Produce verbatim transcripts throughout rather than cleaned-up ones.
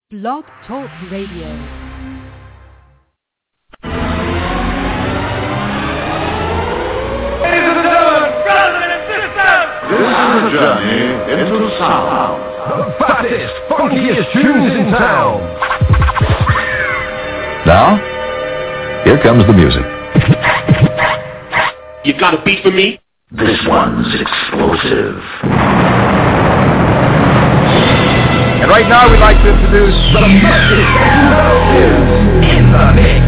Blog Talk Radio. This is a journey into sound. The fattest, funkiest tunes in town. Now, here comes the music. You got a beat for me? This one's explosive. And right now we'd like to introduce the Massive Explosives in the mix.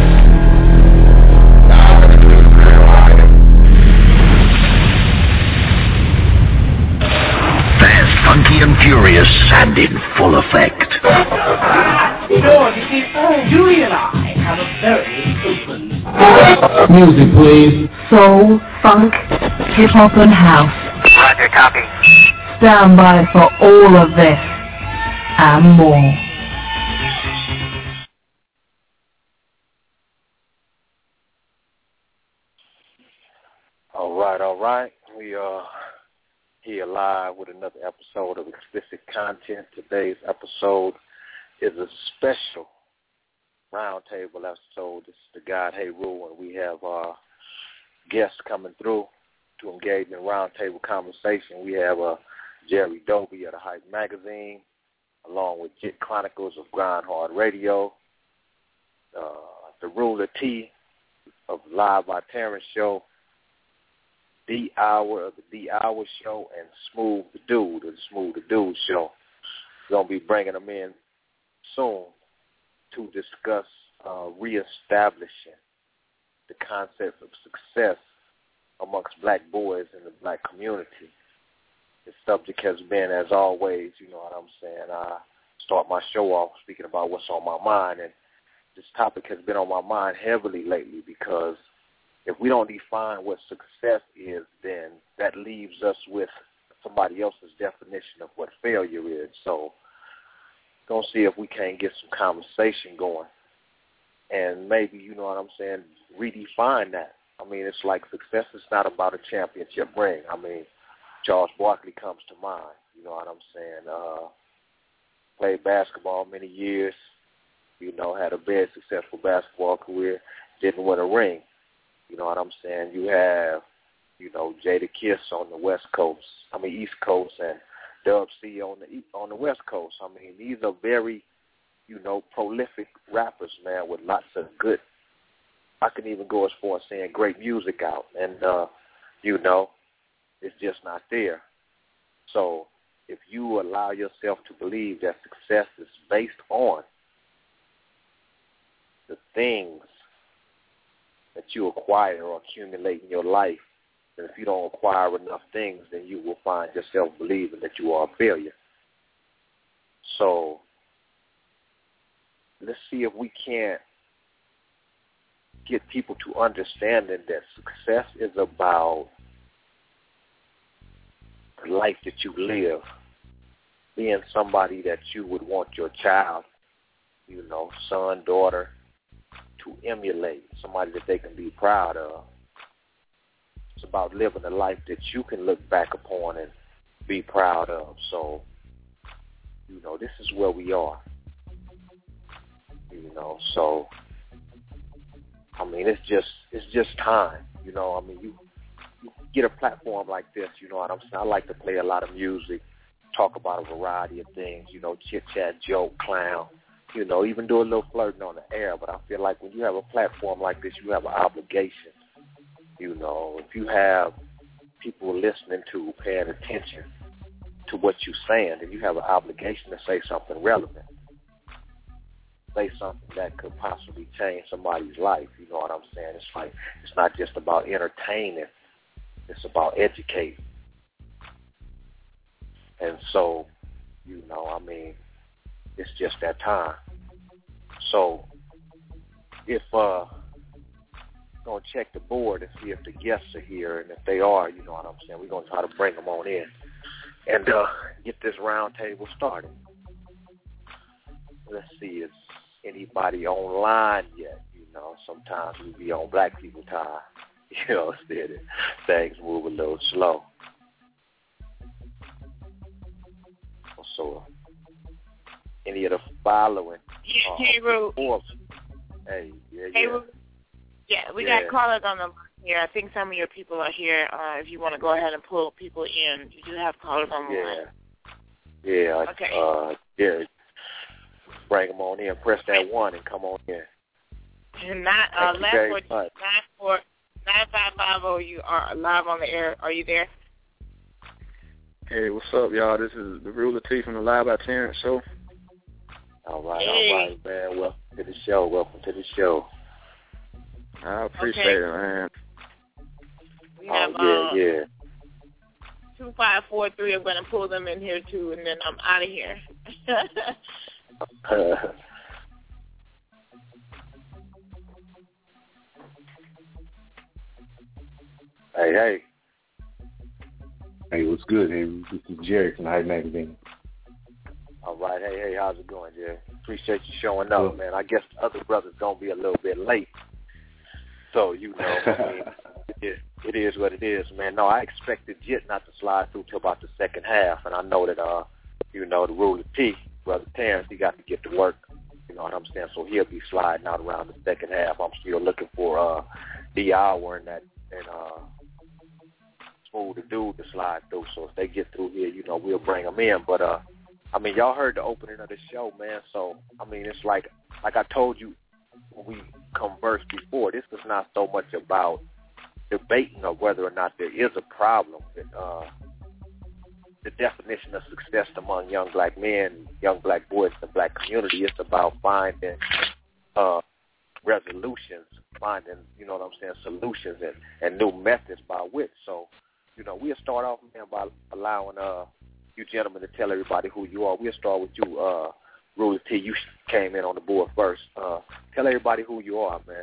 Fast, funky and furious and in full effect. Sure, you see, Julie and I have a very open... Music, please. Soul, funk, hip-hop and house. Roger, copy. Stand by for all of this and more. All right, all right. We are here live with another episode of Explicit Content. Today's episode is a special roundtable episode. This is the God Hey Rule, and we have our guests coming through to engage in roundtable conversation. We have uh, Jerry Dobie of the Hype Magazine, along with Jit Chronicles of Grind Hard Radio, uh, the Ruler T of Live by Terrence Show, D Hour of the D Hour Show, and Smooth the Dude of the Smooth the Dude Show. We're going to be bringing them in soon to discuss uh, reestablishing the concept of success amongst black boys in the black community. The subject has been, as always, you know what I'm saying, I start my show off speaking about what's on my mind, and this topic has been on my mind heavily lately because if we don't define what success is, then that leaves us with somebody else's definition of what failure is. So gonna see if we can't get some conversation going and maybe, you know what I'm saying, redefine that. I mean, it's like success is not about a championship ring. I mean, Charles Barkley comes to mind, you know what I'm saying, uh, played basketball many years, you know, had a very successful basketball career, didn't win a ring. You know what I'm saying? You have, you know, Jadakiss on the West Coast, I mean East Coast, and Dub C on the on the West Coast. I mean, these are very, you know, prolific rappers, man, with lots of good, I can even go as far as saying great music out. And, uh, you know, it's just not there. So if you allow yourself to believe that success is based on the things that you acquire or accumulate in your life, and if you don't acquire enough things, then you will find yourself believing that you are a failure. So let's see if we can't get people to understanding that success is about the life that you live, being somebody that you would want your child, you know, son, daughter, to emulate, somebody that they can be proud of. It's about living a life that you can look back upon and be proud of. So, you know, this is where we are. You know, so, I mean, it's just it's just time. You know, I mean, you, you get a platform like this, you know what I'm saying? I like to play a lot of music, talk about a variety of things, you know, chit-chat, joke, clown, you know, even do a little flirting on the air. But I feel like when you have a platform like this, you have an obligation. You know, if you have people listening to, paying attention to what you're saying, then you have an obligation to say something relevant. Say something that could possibly change somebody's life. You know what I'm saying? It's like, it's not just about entertaining. It's about educating. And so, you know, I mean, it's just that time. So if uh gonna check the board and see if the guests are here, and if they are, you know what I'm saying, we're gonna try to bring them on in and uh get this round table started. Let's see, is anybody online yet? You know, sometimes we be on black people time. You know, instead things move a little slow. So any of the following. Yeah, uh, hey, Ru. Hey, yeah, hey, yeah. Ru. Yeah, we yeah. got callers on the line here. I think some of your people are here. Uh, if you want to go ahead and pull people in, you do have callers on the yeah. line. Yeah. Okay. Uh, yeah. Bring them on in. Press that one and come on in. And not, uh, Thank last you very word, much. nine four nine five five zero. You are live on the air. Are you there? Hey, what's up, y'all? This is the Ruler T from the Live by Terrence show. All right, hey. all right, man. Welcome to the show. Welcome to the show. I appreciate okay. it, man. We have, oh, yeah, uh, yeah. two five four three. I'm going to pull them in here, too, and then I'm out of here. Hey, hey. Hey, what's good? Hey, this is Jerry from Hype Magazine. All right. Hey, hey, how's it going, Jerry? Appreciate you showing up, well, man. I guess the other brothers going to be a little bit late. So, you know, I mean, it, it is what it is, man. No, I expected Jit not to slide through till about the second half, and I know that, uh, you know, the Ruler T, Brother Terrence, he got to get to work. You know what I'm saying? So he'll be sliding out around the second half. I'm still looking for uh, the hour and that, and, uh, Smooth the dude to slide through. So if they get through here, you know, we'll bring them in. But, uh, I mean, y'all heard the opening of the show, man. So, I mean, it's like, like I told you when we conversed before, this is not so much about debating of whether or not there is a problem with uh, the definition of success among young black men, young black boys in the black community. It's about finding uh, resolutions, finding, you know what I'm saying, solutions and, and new methods by which. So, you know, we'll start off, man, by allowing uh, you gentlemen to tell everybody who you are. We'll start with you, uh, Ruler T. You came in on the board first. Uh, tell everybody who you are, man.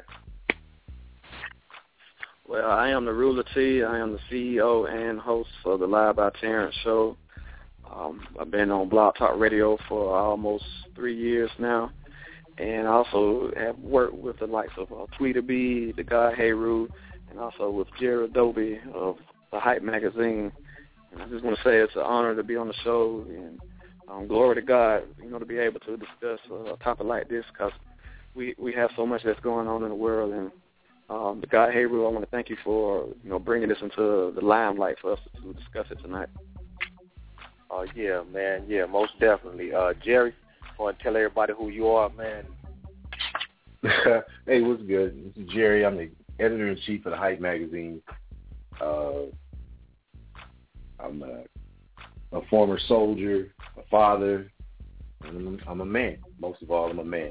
Well, I am the Ruler T. I am the C E O and host of the Live by Terrence show. Um, I've been on Blog Talk Radio for almost three years now, and I also have worked with the likes of uh, Tweeter B, the guy Heru, and also with Jared Adobe of the Hype Magazine. And I just want to say it's an honor to be on the show, and um, glory to God, you know, to be able to discuss uh, a topic like this, because we, we have so much that's going on in the world. And um, the guy Heru, I want to thank you for, you know, bringing this into the limelight for us to discuss it tonight. Oh, uh, yeah, man. Yeah, most definitely. Uh, Jerry, want to tell everybody who you are, man? Hey, what's good? This is Jerry. I'm the editor-in-chief of the Hype Magazine. Uh, I'm a, a former soldier, a father, and I'm a man. Most of all, I'm a man.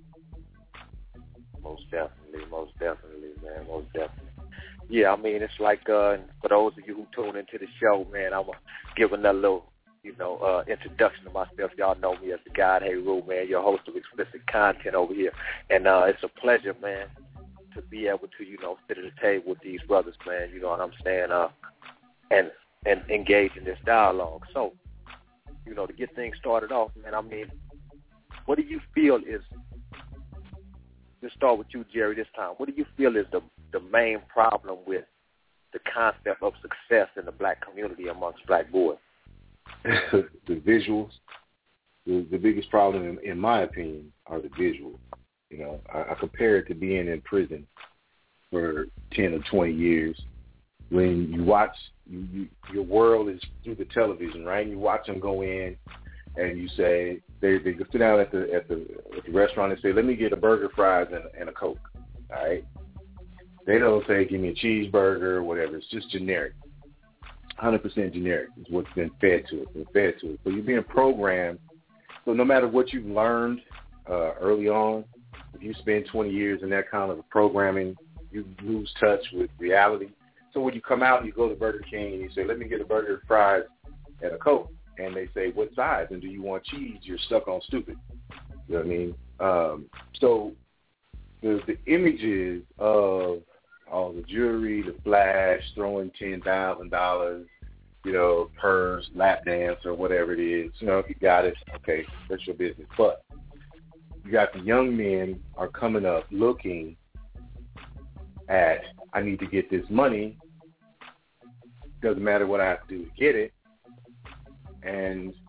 Most definitely, most definitely, man, most definitely. Yeah, I mean, it's like, uh, for those of you who tune into the show, man, I'm going to give another little, you know, uh, introduction to myself. Y'all know me as the God Heru, man, your host of explicit content over here. And uh, it's a pleasure, man, to be able to, you know, sit at the table with these brothers, man, you know what I'm saying, uh, and and engage in this dialogue. So, you know, to get things started off, man, I mean, what do you feel is, let's start with you, Jerry, this time. What do you feel is the, the main problem with the concept of success in the black community amongst black boys? The visuals. The, the biggest problem, in, in my opinion, are the visuals. You know, I, I compare it to being in prison for ten or twenty years. When you watch, you, you, your world is through the television, right? You watch them go in, and you say they they sit down at the at the, at the restaurant and say, "Let me get a burger, fries, and, and a Coke." All right. They don't say, "Give me a cheeseburger," or whatever. It's just generic. one hundred percent generic is what's been fed to it. Been fed to it. So you're being programmed. So no matter what you've learned uh, early on, if you spend twenty years in that kind of programming, you lose touch with reality. So when you come out and you go to Burger King and you say, "Let me get a burger, fries, and a Coke," and they say, "What size? And do you want cheese?" You're stuck on stupid. You know what I mean? Um, so the the images of all the jewelry, the flash, throwing ten thousand dollars, you know, purse, lap dance, or whatever it is. You know, if you got it, okay, that's your business. But you got the young men are coming up looking at, I need to get this money. Doesn't matter what I have to do to get it. And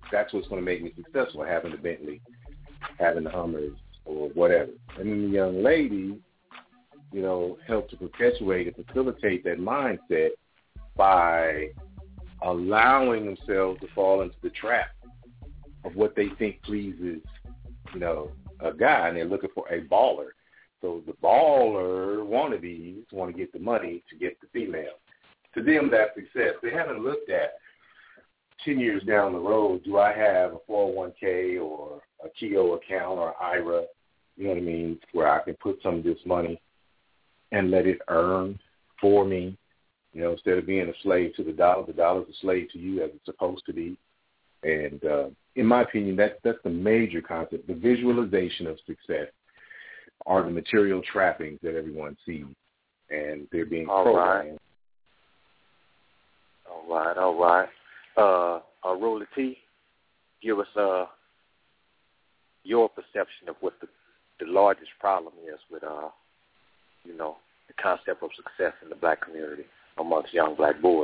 that's what's going to make me successful, having the Bentley, having the Hummers, or whatever. And then the young ladies, you know, help to perpetuate and facilitate that mindset by allowing themselves to fall into the trap of what they think pleases, you know, a guy, and they're looking for a baller. So the baller wannabes want to get the money to get the female. To them, that's success. They haven't looked at ten years down the road, do I have a four oh one k or a Keogh account or I R A, you know what I mean, where I can put some of this money and let it earn for me, you know, instead of being a slave to the dollar. The dollar's a slave to you as it's supposed to be. And uh, in my opinion, that, that's the major concept. The visualization of success are the material trappings that everyone sees, and they're being all programmed. Right. All right, all right. Uh, uh, Roller T, give us uh, your perception of what the, the largest problem is with, uh, you know, the concept of success in the black community amongst young black boys.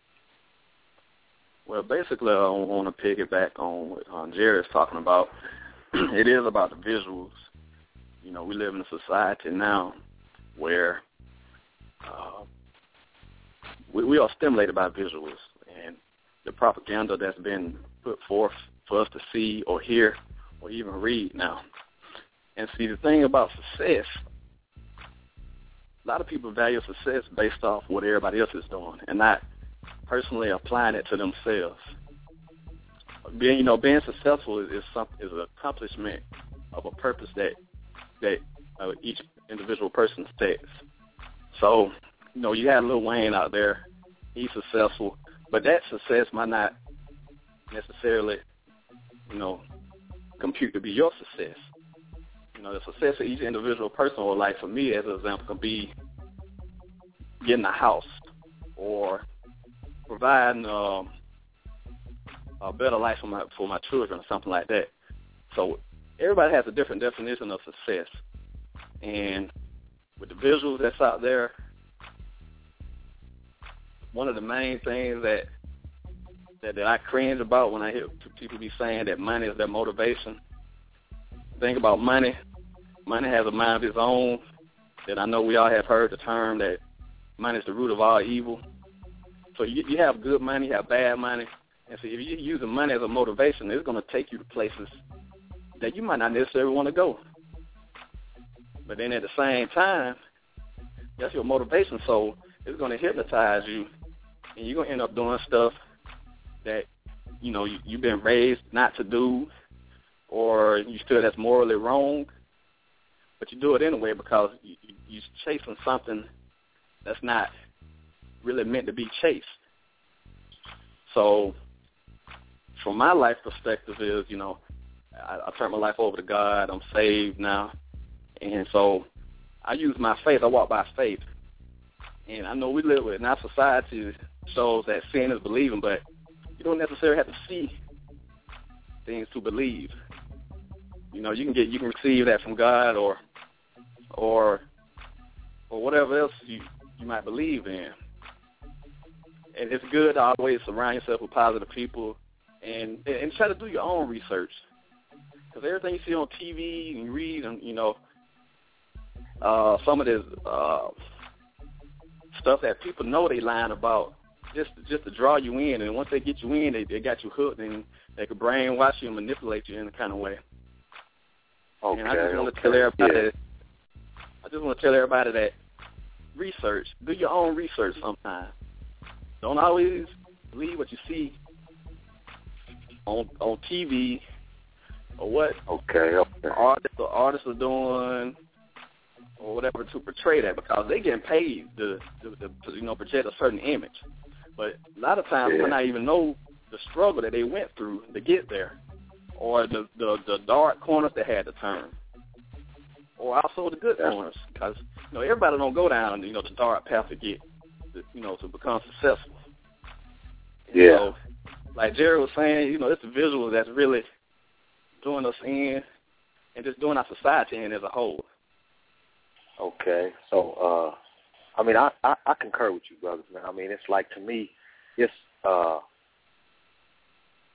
Well, basically, I want to piggyback on what um, Jerry's talking about. It is about the visuals. You know, we live in a society now where uh, we, we are stimulated by visuals, and the propaganda that's been put forth for us to see or hear or even read now. And see, the thing about success, a lot of people value success based off what everybody else is doing and not personally applying it to themselves. Being, you know, being successful is, is some is an accomplishment of a purpose that that uh, each individual person sets. So, you know, you had Lil Wayne out there. He's successful, but that success might not necessarily, you know, compute to be your success. You know, the success of each individual person, or like for me, as an example, can be getting a house or providing um, a better life for my for my children or something like that. So everybody has a different definition of success. And with the visuals that's out there, one of the main things that that, that I cringe about when I hear people be saying that money is their motivation. The thing about money, money has a mind of its own. That I know we all have heard the term that money is the root of all evil. So you, you have good money, you have bad money. And so if you're using money as a motivation, it's going to take you to places that you might not necessarily want to go. But then at the same time, that's your motivation, so it's going to hypnotize you, and you're going to end up doing stuff that, you know, you, you've been raised not to do, or you feel that's morally wrong, but you do it anyway because you, you, you're chasing something that's not really meant to be chased. So from my life perspective is, you know, I, I turned my life over to God. I'm saved now. And so I use my faith. I walk by faith. And I know we live with, in our society shows that seeing is believing, but you don't necessarily have to see things to believe. You know, you can get, you can receive that from God or, or, or whatever else you, you might believe in. And it's good to always surround yourself with positive people and and try to do your own research. Because everything you see on T V and read, and you know, uh, some of this uh, stuff that people know they lying about, just just to draw you in. And once they get you in, they, they got you hooked, and they can brainwash you and manipulate you in a kind of way. Okay, and I just want okay. to tell everybody. Yeah. That, I just want to tell everybody that research. Do your own research sometimes. Don't always believe what you see on on T V or what okay, okay. artists or artists are doing or whatever to portray that, because they getting paid to, to, to you know project a certain image. But a lot of times yeah. we might not even know the struggle that they went through to get there, or the the, the dark corners they had to turn, or also the good corners, because you know everybody don't go down you know the dark path to get you know to become successful. Yeah. So, like Jerry was saying, you know, it's the visual that's really doing us in and just doing our society in as a whole. Okay. So, uh, I mean, I, I, I concur with you, brothers, man. I mean, it's like, to me, it's uh,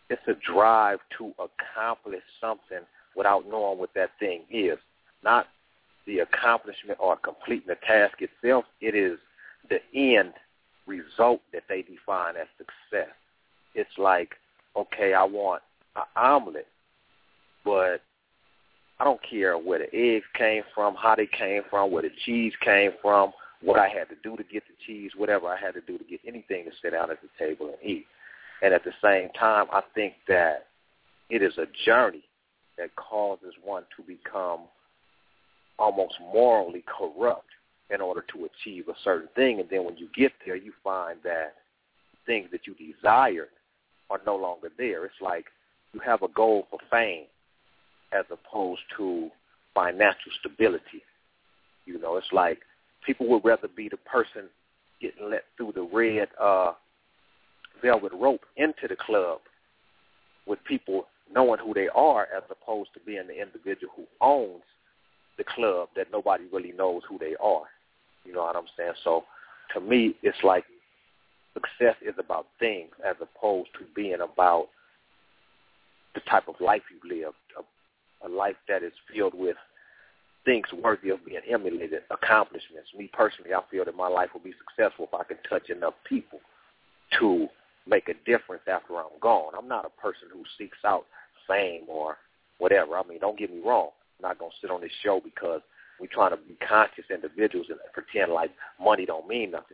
it's a drive to accomplish something without knowing what that thing is. Not the accomplishment or completing the task itself. It is the end result that they define as success. It's like, okay, I want an omelet, but I don't care where the eggs came from, how they came from, where the cheese came from, what I had to do to get the cheese, whatever I had to do to get anything to sit down at the table and eat. And at the same time, I think that it is a journey that causes one to become almost morally corrupt in order to achieve a certain thing. And then when you get there, you find that things that you desired are no longer there. It's like you have a goal for fame as opposed to financial stability. You know, it's like people would rather be the person getting let through the red uh, velvet rope into the club with people knowing who they are as opposed to being the individual who owns the club that nobody really knows who they are. You know what I'm saying? So to me, it's like success is about things as opposed to being about the type of life you live, a, a life that is filled with things worthy of being emulated, accomplishments. Me personally, I feel that my life will be successful if I can touch enough people to make a difference after I'm gone. I'm not a person who seeks out fame or whatever. I mean, don't get me wrong. I'm not going to sit on this show because we're trying to be conscious individuals and pretend like money don't mean nothing.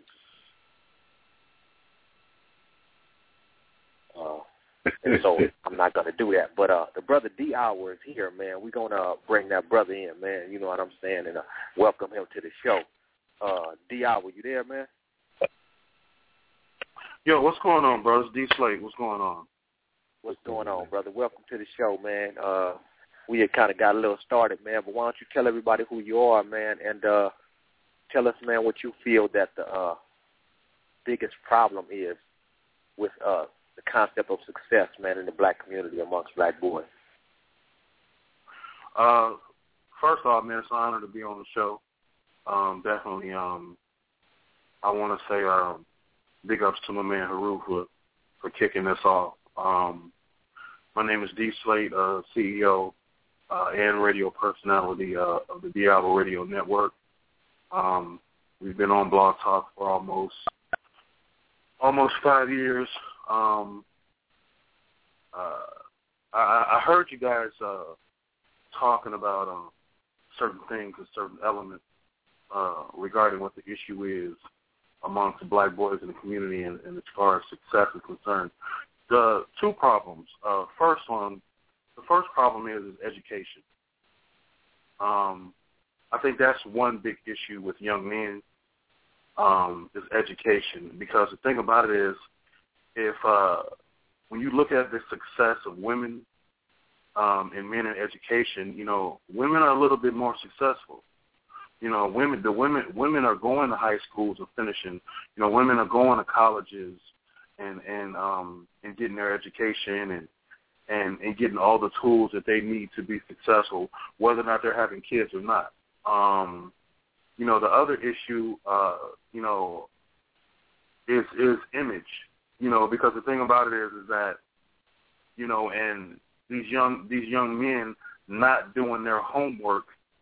Uh, and so I'm not going to do that. But uh, the brother D. Hour is here, man. We're going to bring that brother in, man. You know what I'm saying? And uh, welcome him to the show. Uh, D. Hour, you there, man? Yo, what's going on, bro? It's D. Slate. What's going on? What's going on, brother? Welcome to the show, man. Uh, we had kind of got a little started, man, but why don't you tell everybody who you are, man, and uh, tell us, man, what you feel that the uh, biggest problem is with uh, the concept of success, man, in the black community amongst black boys. Uh, first off, man, it's an honor to be on the show. Um, definitely, um, I want to say um, big ups to my man Haru for, for kicking this off. Um, my name is D. Slate, uh, C E O uh, and radio personality uh, of the Diablo Radio Network. Um, we've been on Blog Talk for almost almost five years. Um, uh, I, I heard you guys uh, talking about uh, certain things and certain elements uh, regarding what the issue is amongst the black boys in the community and, and as far as success is concerned. The two problems. Uh, first one, the first problem is, is education. Um, I think that's one big issue with young men um, is education, because the thing about it is, if uh, when you look at the success of women um, and men in education, you know, women are a little bit more successful. You know, women, the women, women are going to high schools and finishing. You know, women are going to colleges and and um, and getting their education and, and and getting all the tools that they need to be successful, whether or not they're having kids or not. Um, you know, the other issue, uh, you know, is is image. You know, because the thing about it is, is that, you know, and these young these young men not doing their homework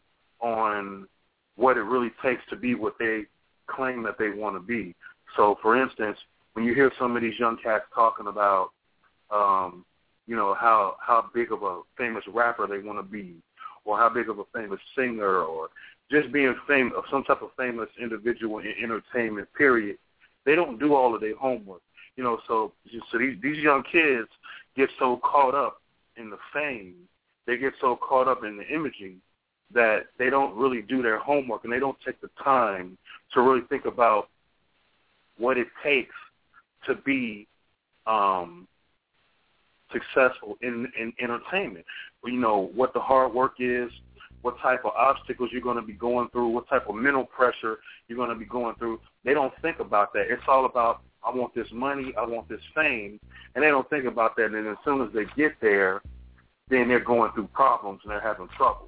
on what it really takes to be what they claim that they want to be. So, for instance, when you hear some of these young cats talking about, um, you know, how how big of a famous rapper they want to be, or how big of a famous singer, or just being famous, of some type of famous individual in entertainment, period, they don't do all of their homework. You know, so so these, these young kids get so caught up in the fame, they get so caught up in the imaging that they don't really do their homework, and they don't take the time to really think about what it takes to be um, successful in, in entertainment. You know, what the hard work is, what type of obstacles you're going to be going through, what type of mental pressure you're going to be going through. They don't think about that. It's all about, I want this money, I want this fame, and they don't think about that. And as soon as they get there, then they're going through problems and they're having trouble.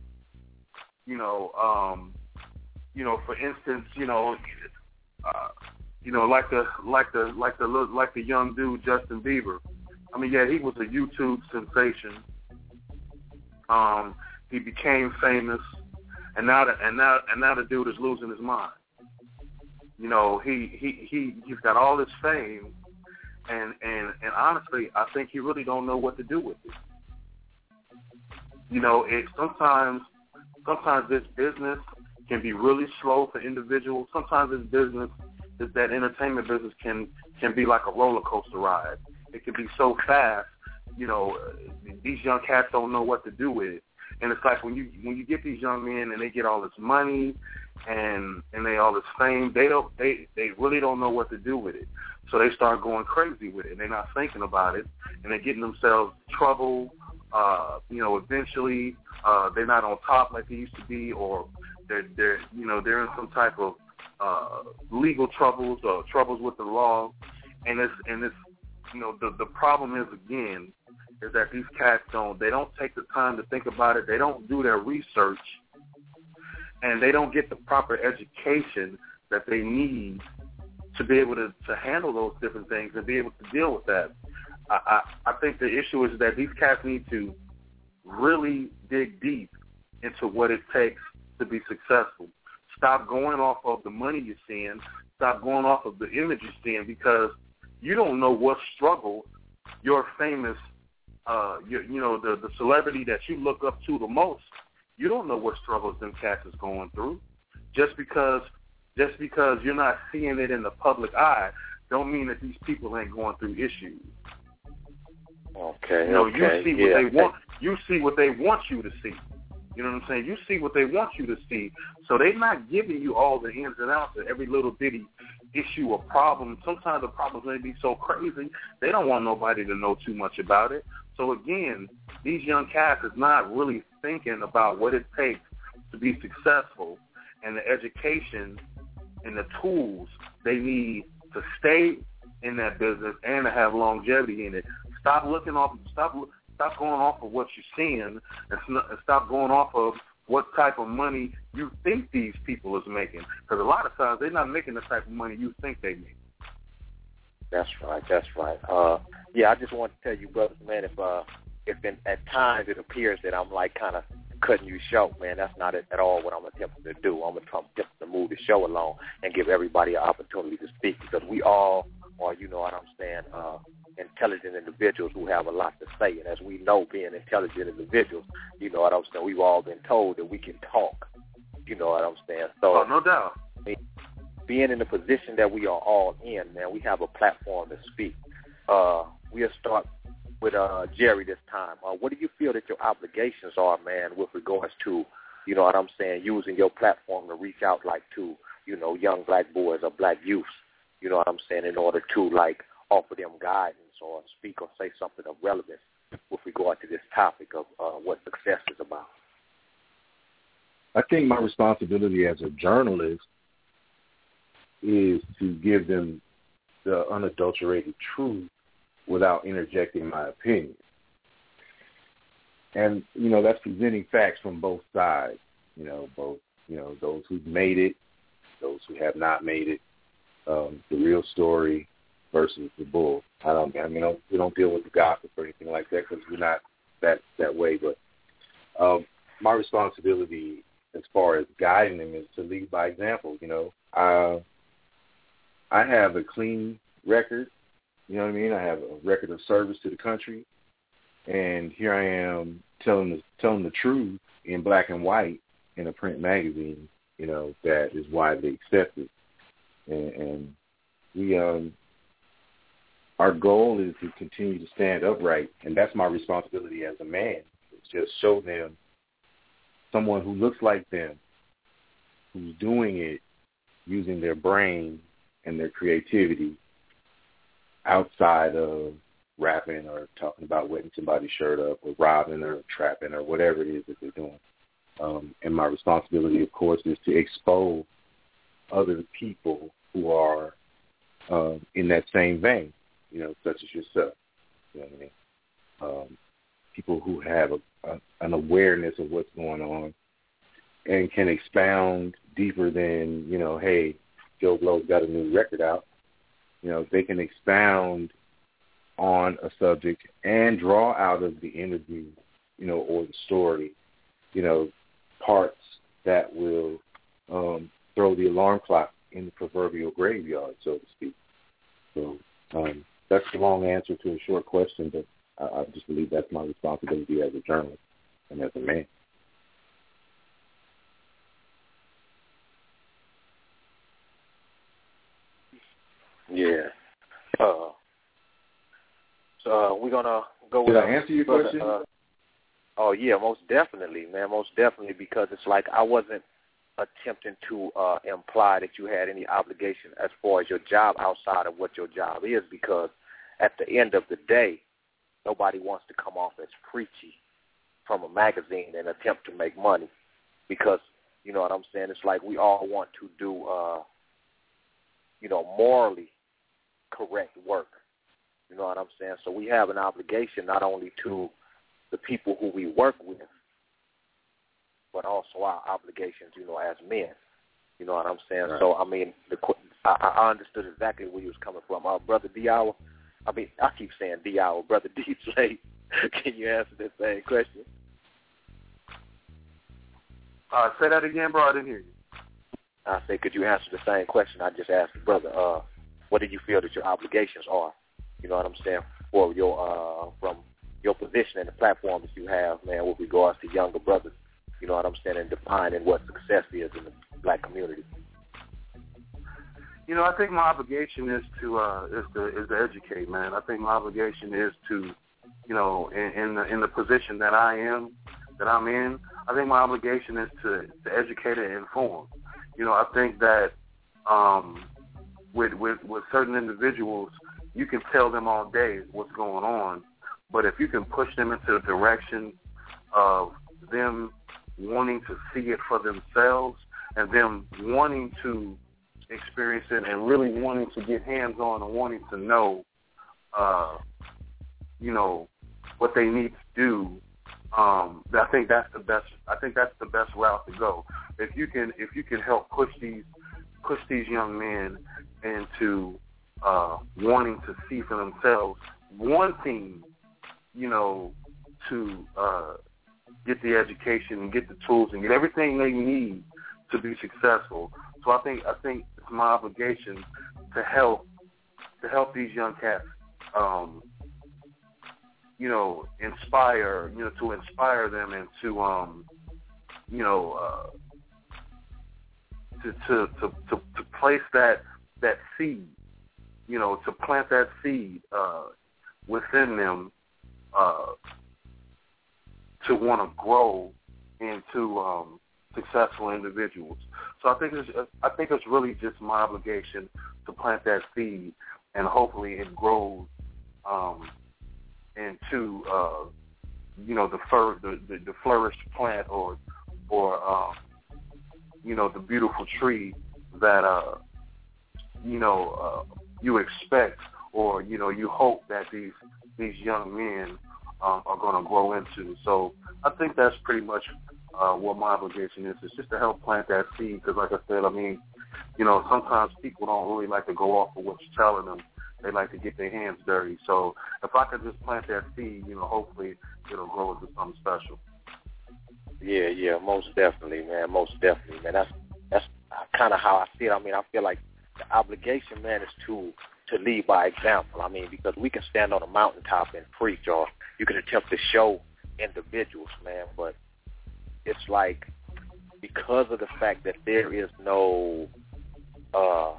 You know, um, you know, for instance, you know, uh, you know, like the like the like the like the young dude Justin Bieber. I mean, yeah, he was a YouTube sensation. Um, he became famous, and now the, and now and now the dude is losing his mind. You know, he he he he's got all this fame, and and and honestly, I think he really don't know what to do with it. You know, it sometimes sometimes this business can be really slow for individuals. Sometimes this business, this, that entertainment business can can be like a roller coaster ride. It can be so fast. You know, these young cats don't know what to do with it. And it's like when you when you get these young men and they get all this money and and they all this fame, they don't they, they really don't know what to do with it. So they start going crazy with it. And they're not thinking about it, and they're getting themselves in trouble. Uh, you know, eventually uh, they're not on top like they used to be, or they're they're you know they're in some type of uh, legal troubles or troubles with the law. And it's and it's you know the the problem is again. is that these cats don't, they don't take the time to think about it. They don't do their research, and they don't get the proper education that they need to be able to, to handle those different things and be able to deal with that. I, I, I think the issue is that these cats need to really dig deep into what it takes to be successful. Stop going off of the money you're seeing. Stop going off of the image you're seeing, because you don't know what struggle your famous Uh, you, you know, the, the celebrity that you look up to the most, you don't know what struggles them cats is going through. Just because just because you're not seeing it in the public eye, don't mean that these people ain't going through issues. Okay, you know, okay, you see what yeah. they want. You see what they want you to see. You know what I'm saying? You see what they want you to see. So they're not giving you all the ins and outs of every little bitty issue or problem. Sometimes the problems may be so crazy, they don't want nobody to know too much about it. So again, these young cats is not really thinking about what it takes to be successful and the education and the tools they need to stay in that business and to have longevity in it. Stop looking off, stop stop going off of what you're seeing, and stop going off of what type of money you think these people is making. Because a lot of times they're not making the type of money you think they make. That's right. That's right. Uh, yeah, I just want to tell you, brothers, man, if uh, if in, at times it appears that I'm like kind of cutting you short, man, that's not at all what I'm attempting to do. I'm attempting to move the show along and give everybody an opportunity to speak, because we all are, you know what I'm saying, uh, intelligent individuals who have a lot to say. And as we know, being intelligent individuals, you know what I'm saying, we've all been told that we can talk. You know what I'm saying? So, oh, no doubt. Being in the position that we are all in, man, we have a platform to speak. Uh, we'll start with uh, Jerry this time. Uh, what do you feel that your obligations are, man, with regards to, you know what I'm saying, using your platform to reach out, like, to, you know, young black boys or black youths, you know what I'm saying, in order to, like, offer them guidance or speak or say something of relevance with regard to this topic of uh, what success is about? I think my responsibility as a journalist is to give them the unadulterated truth without interjecting my opinion. And, you know, that's presenting facts from both sides, you know, both, you know, those who've made it, those who have not made it, um, the real story versus the bull. I don't, I mean, don't, we don't deal with the gossip or anything like that, because we're not that, that way. But um, my responsibility as far as guiding them is to lead by example. You know, I, I have a clean record. You know what I mean? I have a record of service to the country, and here I am telling the, telling the truth in black and white in a print magazine. You know, that is widely accepted, and, and we um. Our goal is to continue to stand upright, and that's my responsibility as a man. It's just show them someone who looks like them, who's doing it using their brain and their creativity outside of rapping or talking about wetting somebody's shirt up or robbing or trapping or whatever it is that they're doing. Um, and my responsibility, of course, is to expose other people who are um, in that same vein. You know, such as yourself, you know what I mean? Um, people who have a, a, an awareness of what's going on and can expound deeper than, you know, hey, Joe Blow's got a new record out. You know, they can expound on a subject and draw out of the interview, you know, or the story, you know, parts that will um, throw the alarm clock in the proverbial graveyard, so to speak. So um, that's the long answer to a short question, but I, I just believe that's my responsibility as a journalist and as a man. Yeah. Uh, so uh, we're gonna go. Did with I answer your brother, question? Uh, oh yeah, most definitely, man, most definitely, because it's like I wasn't attempting to uh, imply that you had any obligation as far as your job outside of what your job is, because at the end of the day, nobody wants to come off as preachy from a magazine and attempt to make money, because you know what I'm saying. It's like we all want to do, uh, you know, morally correct work. You know what I'm saying? So we have an obligation not only to the people who we work with, but also our obligations, you know, as men. You know what I'm saying? Right. So, I mean, the, I, I understood exactly where you was coming from. Uh, Brother D-Hour, I mean, I keep saying D-Hour, Brother D-Slate, can you answer the same question? Uh, say that again, bro. I didn't hear you. I say, could you answer the same question I just asked the brother? Uh, what do you feel that your obligations are? You know what I'm saying? For your uh, from your position and the platform that you have, man, with regards to younger brothers. You know what I'm saying? And defining what success is in the black community. You know, I think my obligation is to uh, is to is to educate, man. I think my obligation is to, you know, in, in the in the position that I am, that I'm in. I think my obligation is to, to educate and inform. You know, I think that um, with, with with certain individuals, you can tell them all day what's going on, but if you can push them into the direction of them wanting to see it for themselves and them wanting to experience it and really wanting to get hands-on and wanting to know, uh, you know, what they need to do, um, I think that's the best. I think that's the best route to go. If you can, if you can help push these, push these young men into uh, wanting to see for themselves, wanting, you know, to uh, get the education and get the tools and get everything they need to be successful. So I think I think it's my obligation to help to help these young cats, um, you know, inspire, you know, to inspire them and to, um, you know, uh, to, to to to to place that that seed, you know, to plant that seed uh, within them. Uh, to want to grow into um, successful individuals. So I think it's I think it's really just my obligation to plant that seed, and hopefully it grows um, into uh, you know the, fur, the, the the flourished plant or or um, you know the beautiful tree that uh, you know uh, you expect or you know you hope that these these young men Um, are going to grow into. So I think that's pretty much uh, what my obligation is. It's just to help plant that seed because, like I said, I mean, you know, sometimes people don't really like to go off of what you're telling them. They like to get their hands dirty. So if I could just plant that seed, you know, hopefully it'll grow into something special. Yeah, yeah, most definitely, man, most definitely, man. That's that's kind of how I see it. I mean, I feel like the obligation, man, is to to lead by example. I mean, because we can stand on a mountaintop and preach, or you can attempt to show individuals, man, but it's like because of the fact that there is no uh,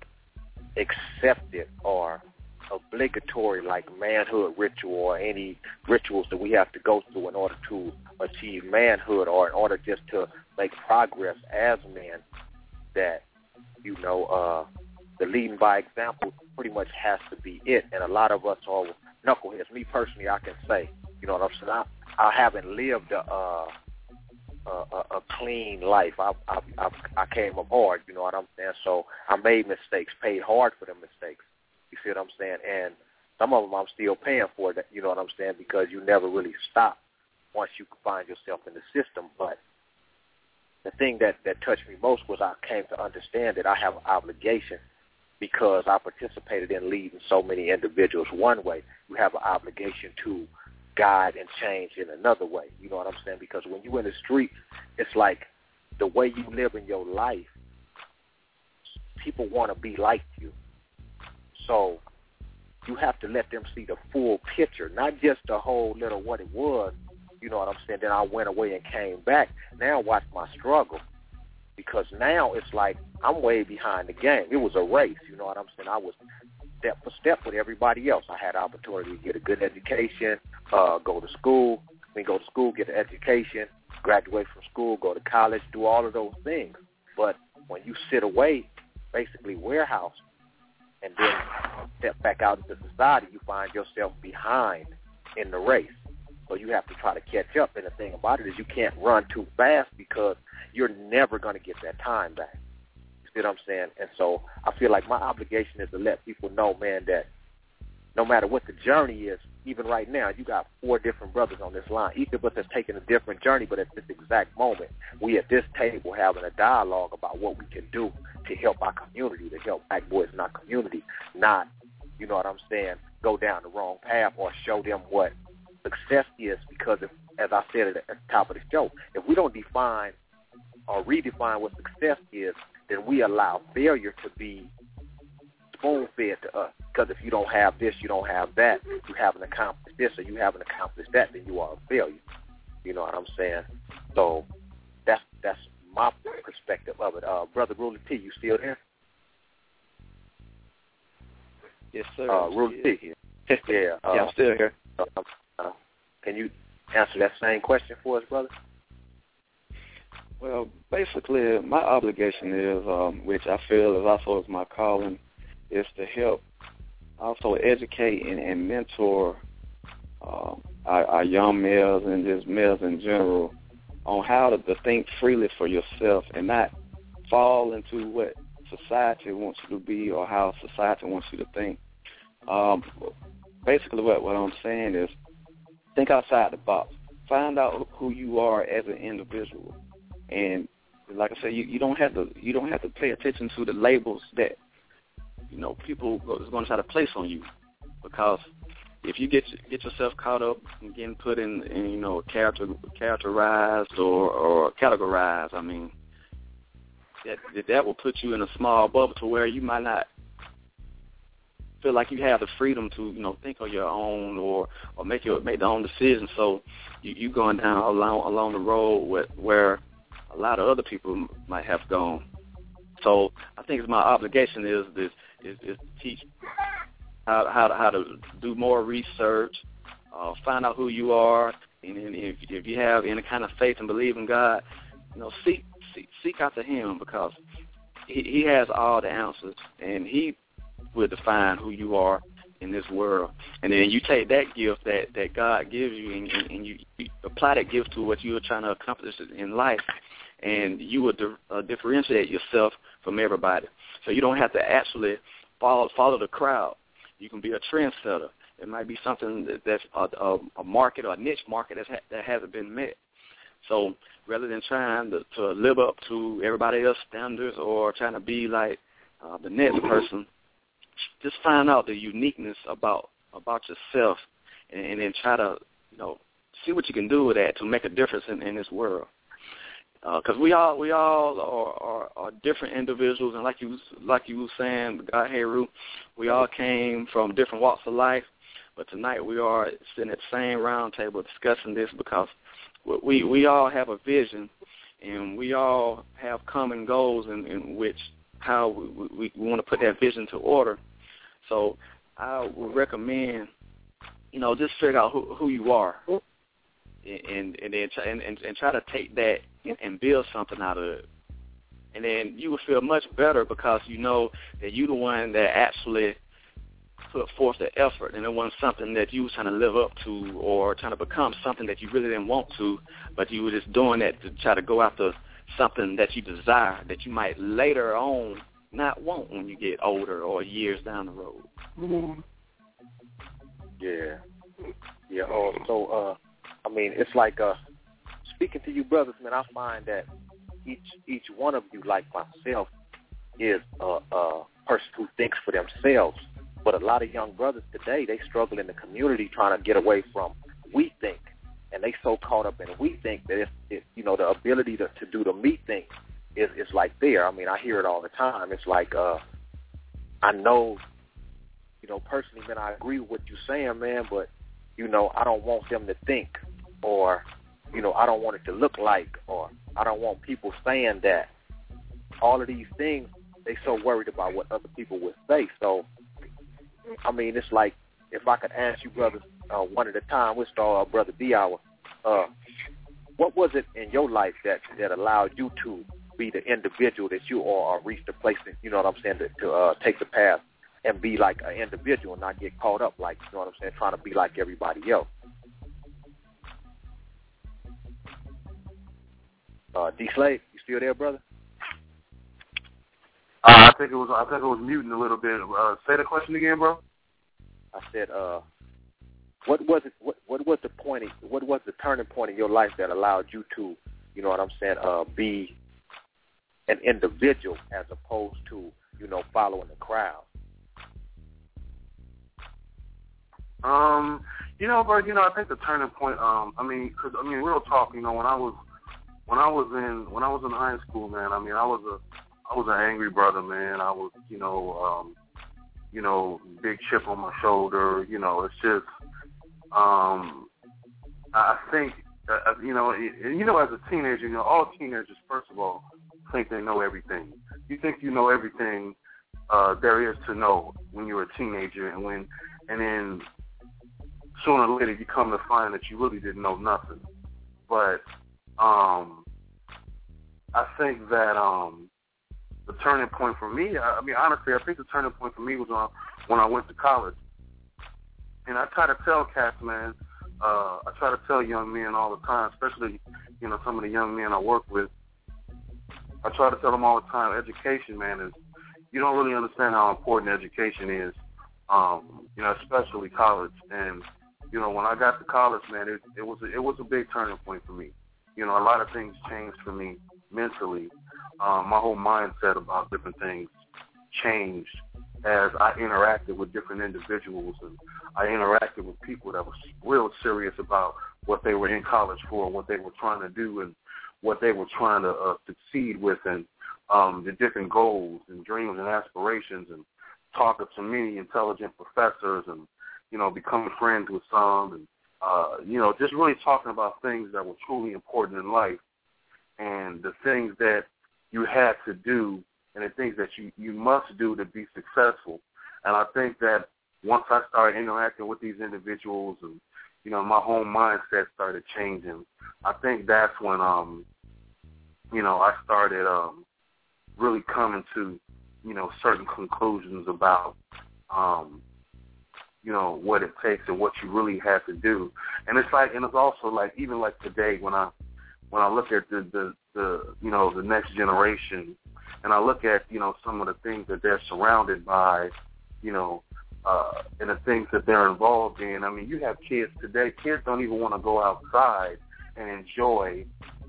accepted or obligatory like manhood ritual or any rituals that we have to go through in order to achieve manhood or in order just to make progress as men, that, you know, uh, the leading by example pretty much has to be it. And a lot of us are knuckleheads. Me personally, I can say, you know what I'm saying, I, I haven't lived a, uh, a, a, a clean life. I, I, I, I came up hard, you know what I'm saying? So I made mistakes, paid hard for them mistakes. You see what I'm saying? And some of them I'm still paying for, that, you know what I'm saying, because you never really stop once you find yourself in the system. But the thing that, that touched me most was I came to understand that I have an obligation because I participated in leading so many individuals one way. You have an obligation to guide and change in another way. You know what I'm saying? Because when you're in the street, it's like the way you live in your life, people want to be like you. So you have to let them see the full picture, not just the whole little what it was. You know what I'm saying? Then I went away and came back. Now watch my struggle, because now it's like I'm way behind the game. It was a race. You know what I'm saying? I was step for step with everybody else. I had the opportunity to get a good education, uh, go to school, I mean, go to school, get an education, graduate from school, go to college, do all of those things. But when you sit away, basically warehouse, and then step back out into society, you find yourself behind in the race. So you have to try to catch up. And the thing about it is you can't run too fast, because you're never going to get that time back. You see what I'm saying? And so I feel like my obligation is to let people know, man, that no matter what the journey is, even right now, you got four different brothers on this line. Each of us has taken a different journey, but at this exact moment, we at this table having a dialogue about what we can do to help our community, to help black boys in our community, not, you know what I'm saying, go down the wrong path or show them what success is. Because, if, as I said at the top of the show, if we don't define or redefine what success is, then we allow failure to be spoon-fed to us. Because if you don't have this, you don't have that, you haven't accomplished this or you haven't accomplished that, then you are a failure. You know what I'm saying? So that's that's my perspective of it. Uh, Brother Ruler T, you still there? Yes, sir. Uh, Ruler T. Yeah. Uh, yeah, I'm still here. Uh, uh, can you answer that same question for us, brother? Well, basically, my obligation is, um, which I feel is also is my calling, is to help also educate and, and mentor uh, our, our young males and just males in general on how to, to think freely for yourself and not fall into what society wants you to be or how society wants you to think. Um, basically, what, what I'm saying is think outside the box. Find out who you are as an individual. And like I said, you, you don't have to you don't have to pay attention to the labels that, you know, people is going to try to place on you, because if you get get yourself caught up in getting put in, in you know, character characterized or, or categorized, I mean, that that will put you in a small bubble to where you might not feel like you have the freedom to, you know, think on your own or, or make your make their own decisions. So you you going down along along the road with where a lot of other people might have gone. So I think it's my obligation is this is, is to teach how how to, how to do more research, uh, find out who you are, and, and if if you have any kind of faith and believe in God, you know, seek seek, seek out to Him, because he, he has all the answers, and He will define who you are in this world. And then you take that gift that, that God gives you, and, and, and you, you apply that gift to what you are trying to accomplish in life, and you will di- uh, differentiate yourself from everybody. So you don't have to actually follow follow the crowd. You can be a trendsetter. It might be something that, that's a, a, a market or a niche market that's ha- that hasn't been met. So rather than trying to, to live up to everybody else's standards or trying to be like uh, the next person, just find out the uniqueness about about yourself, and, and then try to, you know, see what you can do with that to make a difference in, in this world. Because uh, we all we all are, are, are different individuals, and like you like you were saying, God Heru, we all came from different walks of life. But tonight we are sitting at the same round table discussing this because we we all have a vision, and we all have common goals in, in which how we, we, we want to put that vision to order. So I would recommend, you know, just figure out who, who you are, and and then try, and, and, and try to take that and build something out of it. And then you will feel much better because you know that you're the one that actually put forth the effort, and it wasn't something that you was trying to live up to or trying to become something that you really didn't want to, but you were just doing that to try to go after something that you desire that you might later on not want when you get older or years down the road. Mm-hmm. Yeah. Yeah. Oh, so, uh, I mean, it's like uh, speaking to you brothers, man, I find that each each one of you, like myself, is a, a, person who thinks for themselves. But a lot of young brothers today, they struggle in the community trying to get away from we think. And they so caught up in we think that if, if you know, the ability to, to do the me think is, is like there. I mean, I hear it all the time. It's like, uh, I know, you know, personally, man, I agree with what you're saying, man, but, you know, I don't want them to think, or, you know, I don't want it to look like, or I don't want people saying that. All of these things, they so worried about what other people would say. So, I mean, it's like, if I could ask you, brothers, uh, one at a time, we'll start, uh, Brother D-Hour, uh, what was it in your life that, that allowed you to be the individual that you are, or reach the place that, you know what I'm saying, to, to uh, take the path and be like an individual and not get caught up like, you know what I'm saying, trying to be like everybody else? Uh, D-Slade, you still there, brother? Uh, I think it was. I think it was muting a little bit. Uh, say the question again, bro. I said, uh, what was it? What, what was the point? What was the turning point in your life that allowed you to, you know what I'm saying, uh, be an individual as opposed to, you know, following the crowd? Um, you know, but you know, I think the turning point. Um, I mean, cause I mean, real talk. You know, when I was when I was in when I was in high school, man. I mean, I was a I was an angry brother, man. I was, you know, um, you know, big chip on my shoulder. You know, it's just, um, I think, uh, you know, and you know, as a teenager, you know, all teenagers, first of all, think they know everything. You think you know everything uh, there is to know when you're a teenager, and when, and then sooner or later you come to find that you really didn't know nothing. But um, I think that um, the turning point for me, I, I mean, honestly, I think the turning point for me was on, when I went to college. And I try to tell cats, man, uh, I try to tell young men all the time, especially, you know, some of the young men I work with, I try to tell them all the time, education, man, is, you don't really understand how important education is, um, you know, especially college. And, you know, when I got to college, man, it, it was a, it was a big turning point for me. You know, a lot of things changed for me mentally. Um, my whole mindset about different things changed as I interacted with different individuals, and I interacted with people that were real serious about what they were in college for, what they were trying to do, and what they were trying to uh, succeed with, and um, the different goals and dreams and aspirations, and talking to many intelligent professors, and, you know, becoming friends with some, and, uh, you know, just really talking about things that were truly important in life, and the things that you had to do and the things that you, you must do to be successful. And I think that once I started interacting with these individuals and, you know, my whole mindset started changing, I think that's when, um, you know, I started um, really coming to, you know, certain conclusions about, um, you know, what it takes and what you really have to do. And it's like, and it's also like, even like today when I, when I look at the, the, the, you know, the next generation, and I look at, you know, some of the things that they're surrounded by, you know, uh, and the things that they're involved in. I mean, you have kids today, kids don't even want to go outside and enjoy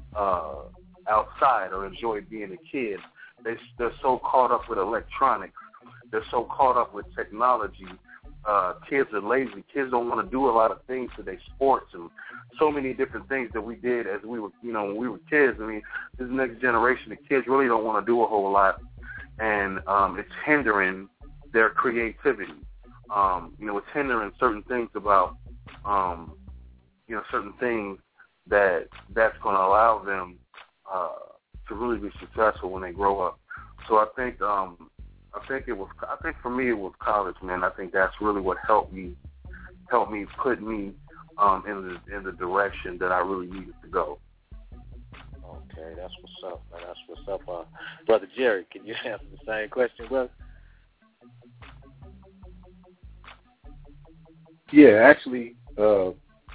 uh, outside or enjoy being a kid. They, they're so caught up with electronics. They're so caught up with technology. Uh, kids are lazy. Kids don't want to do a lot of things to their sports and so many different things that we did as we were, you know, when we were kids. I mean, this next generation of kids really don't want to do a whole lot, and um, it's hindering their creativity. Um, you know, it's hindering certain things about, um, you know, certain things that that's going to allow them uh, to really be successful when they grow up. So I think, um, I think it was, I think for me it was college, man. I think that's really what helped me, helped me put me um, in the in the direction that I really needed to go. Okay, that's what's up, man. That's what's up, uh, Brother Jerry. Can you answer the same question, brother? Yeah, actually, uh,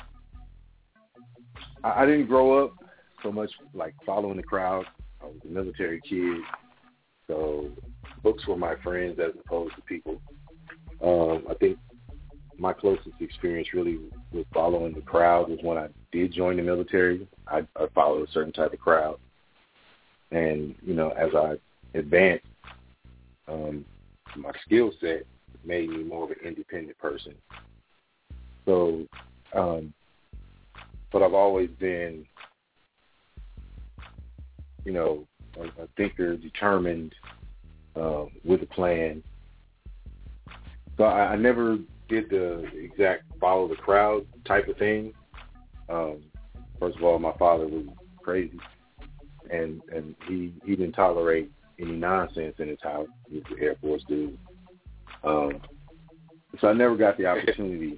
I, I didn't grow up so much like following the crowd. I was a military kid, so books were my friends as opposed to people. Um, I think my closest experience really with following the crowd was when I did join the military. I, I followed a certain type of crowd. And, you know, as I advanced, um, my skill set made me more of an independent person. So, um, but I've always been, you know, a, a thinker, determined, uh, with a plan. So I, I never did the exact follow the crowd type of thing. Um, first of all, my father was crazy, and and he, he didn't tolerate any nonsense in his house. He was the Air Force dude. Um, so I never got the opportunity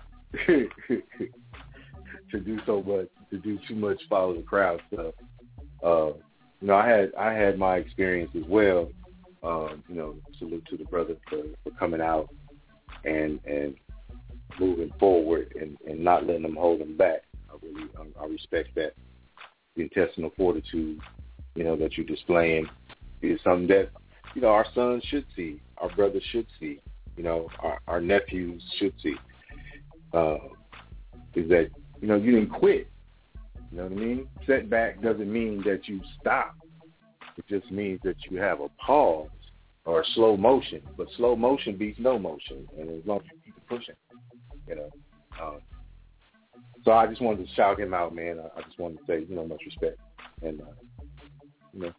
to do so much, to do too much follow the crowd stuff. Uh, you know, I had I had my experience as well. Um, you know, salute to the brother for, for coming out and and moving forward and, and not letting them hold them back. I really I, I respect that. The intestinal fortitude, you know, that you're displaying is something that, you know, our sons should see, our brothers should see, you know, our, our nephews should see. Uh, is that, you know, you didn't quit. You know what I mean? Setback doesn't mean that you stop. It just means that you have a pause or a slow motion. But slow motion beats no motion, and as long as you keep pushing, you know. Um, so I just wanted to shout him out, man. I, I just wanted to say, you know, much respect. And, uh, you know,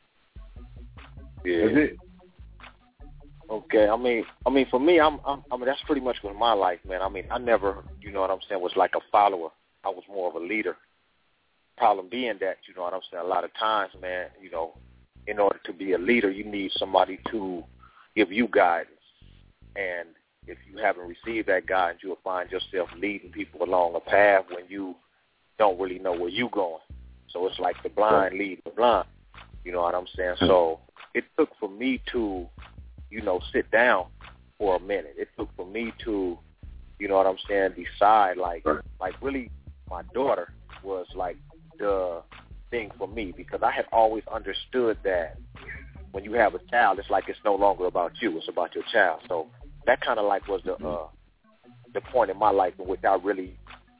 yeah. that's it. Okay, I mean, I mean, for me, I'm, I'm, I mean, that's pretty much with my life, man. I mean, I never, you know what I'm saying, was like a follower. I was more of a leader. Problem being that, you know what I'm saying, a lot of times, man, you know, in order to be a leader, you need somebody to give you guidance. And if you haven't received that guidance, you'll find yourself leading people along a path when you don't really know where you're going. So it's like the blind lead the blind. You know what I'm saying? So it took for me to, you know, sit down for a minute. It took for me to, you know what I'm saying, decide, like, like really my daughter was like the thing for me, because I had always understood that when you have a child, it's like it's no longer about you, it's about your child. So that kind of like was the uh, the point in my life in which I really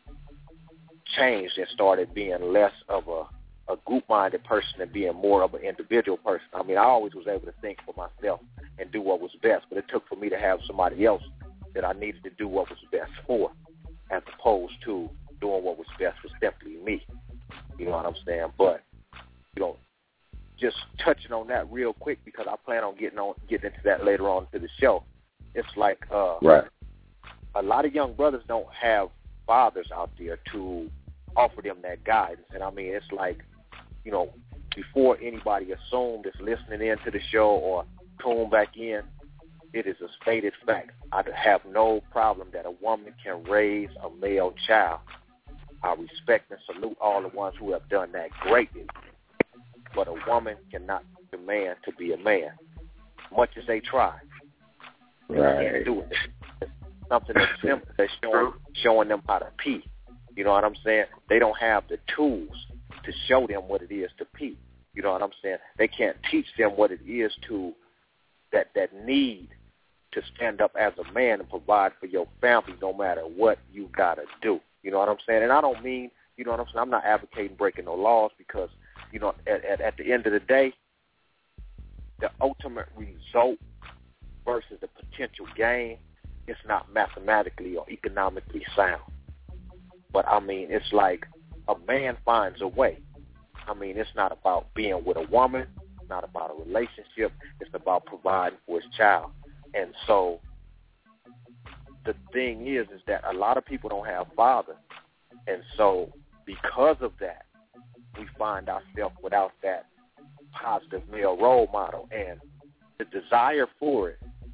changed and started being less of a, a group-minded person and being more of an individual person. I mean, I always was able to think for myself and do what was best, but it took for me to have somebody else that I needed to do what was best for, as opposed to doing what was best for simply me. You know what I'm saying? But, you know, just touching on that real quick, because I plan on getting on getting into that later on to the show. It's like uh, right. a lot of young brothers don't have fathers out there to offer them that guidance. And, I mean, it's like, you know, before anybody assumed is listening in to the show or tune back in, it is a stated fact. I have no problem that a woman can raise a male child. I respect and salute all the ones who have done that greatly. But a woman cannot demand to be a man, much as they try. They right. can't do it. It's something that's simple. They're showing, showing them how to pee. You know what I'm saying? They don't have the tools to show them what it is to pee. You know what I'm saying? They can't teach them what it is to, that, that need to stand up as a man and provide for your family no matter what you got to do. You know what I'm saying? And I don't mean, you know what I'm saying, I'm not advocating breaking no laws, because, you know, at, at, at the end of the day, the ultimate result versus the potential gain is not mathematically or economically sound. But, I mean, it's like a man finds a way. I mean, it's not about being with a woman. It's not about a relationship. It's about providing for his child. And so the thing is, is that a lot of people don't have fathers. And so because of that, we find ourselves without that positive male role model. And the desire for it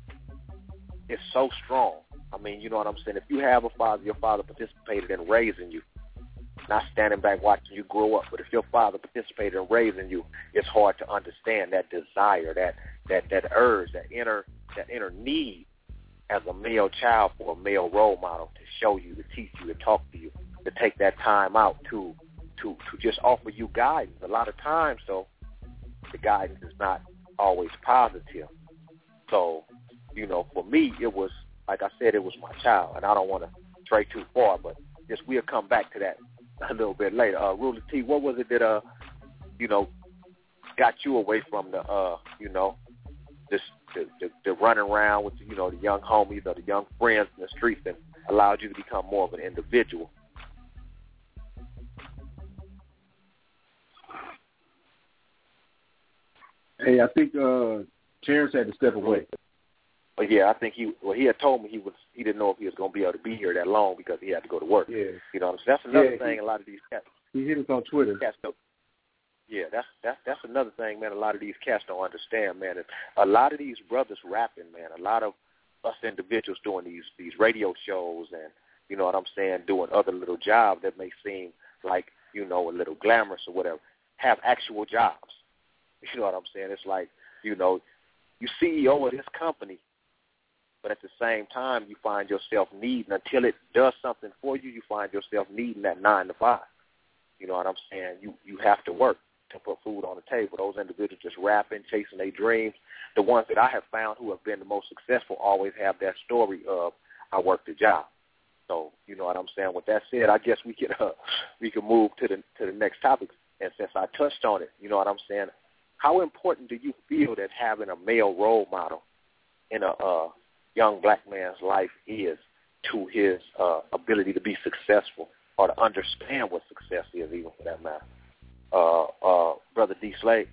is so strong. I mean, you know what I'm saying? If you have a father, your father participated in raising you, not standing back watching you grow up. But if your father participated in raising you, it's hard to understand that desire, that that that urge, that inner that inner need as a male child for a male role model to show you, to teach you, to talk to you, to take that time out to to to just offer you guidance. A lot of times, though, the guidance is not always positive. So, you know, for me, it was, like I said, it was my child, and I don't want to stray too far, but just we'll come back to that a little bit later. Uh, Ruler T, what was it that, uh, you know, got you away from the, uh, you know, this the, the, the running around with, you know, the young homies or the young friends in the streets and allowed you to become more of an individual? Hey, I think uh, Terrence had to step away. But yeah, I think he well he had told me he was he didn't know if he was going to be able to be here that long because he had to go to work. Yeah, you know, so that's another yeah, thing. He, a lot of these cats. He hit us on Twitter. Cats don't, yeah, that's that's that's another thing, man. A lot of these cats don't understand, man. A lot of these brothers rapping, man. A lot of us individuals doing these these radio shows and you know what I'm saying, doing other little jobs that may seem like you know a little glamorous or whatever, have actual jobs. You know what I'm saying? It's like you know, you C E O of this company. But at the same time, you find yourself needing, until it does something for you, you find yourself needing that nine to five. You know what I'm saying? You you have to work to put food on the table. Those individuals just rapping, chasing their dreams, the ones that I have found who have been the most successful always have that story of, I worked a job. So, you know what I'm saying? With that said, I guess we can, uh, we can move to the to the next topic. And since I touched on it, you know what I'm saying? How important do you feel that having a male role model in a uh, young black man's life is to his uh, ability to be successful or to understand what success is, even for that matter? Uh, uh, Brother D. Slade.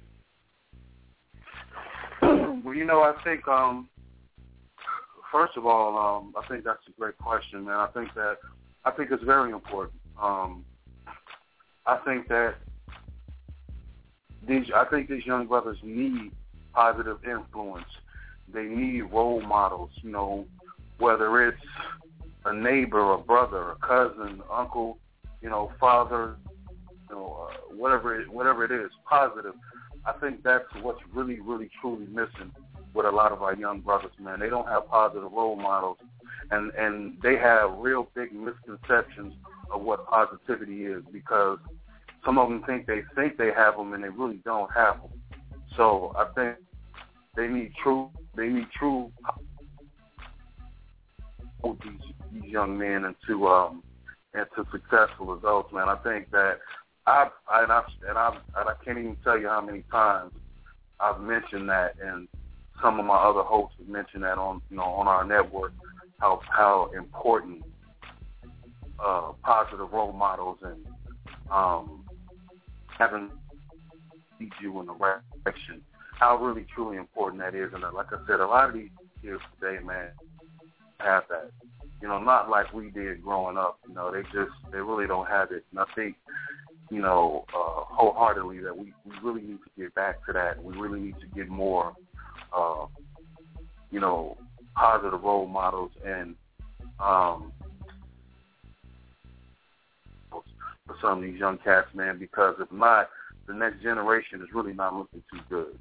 Well, you know, I think, um, first of all, um, I think that's a great question, man. I think that, I think it's very important. Um, I think that these, I think these young brothers need positive influence. They need role models, you know, whether it's a neighbor, a brother, a cousin, uncle, you know, father, you know, uh, whatever it, whatever it is, positive. I think that's what's really, really, truly missing with a lot of our young brothers, man. They don't have positive role models, and, and they have real big misconceptions of what positivity is because some of them think they think they have them and they really don't have them. So I think they need true, they need true these, these young men into um into successful adults, man. I think that I've and I've and I've and I can't even tell you how many times I've mentioned that, and some of my other hosts have mentioned that on you know on our network how how important uh, positive role models and um, having lead you in the right direction. How really truly important that is, and like I said, a lot of these kids today, man, have that. You know, not like we did growing up. You know, they just they really don't have it. And I think, you know, uh, wholeheartedly that we, we really need to get back to that. We really need to get more, uh, you know, positive role models and um, for some of these young cats, man. Because if not, the next generation is really not looking too good.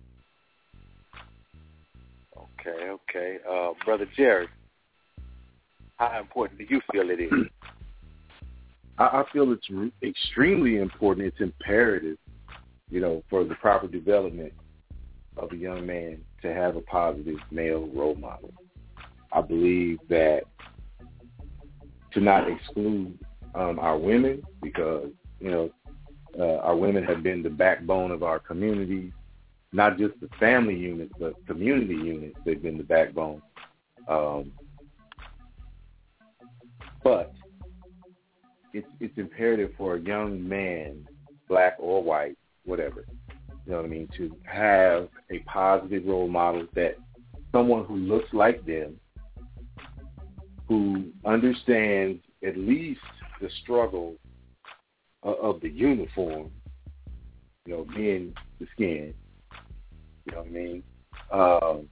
Okay, okay. Uh, Brother Jerry, how important do you feel it is? I, I feel it's re- extremely important. It's imperative, you know, for the proper development of a young man to have a positive male role model. I believe that to not exclude um, our women, because, you know, uh, our women have been the backbone of our communities. Not just the family units, but community units. They've been the backbone. Um, but it's it's imperative for a young man, black or white, whatever, you know what I mean, to have a positive role model, that someone who looks like them, who understands at least the struggle of, of the uniform, you know, being the skin. You know what I mean? Um,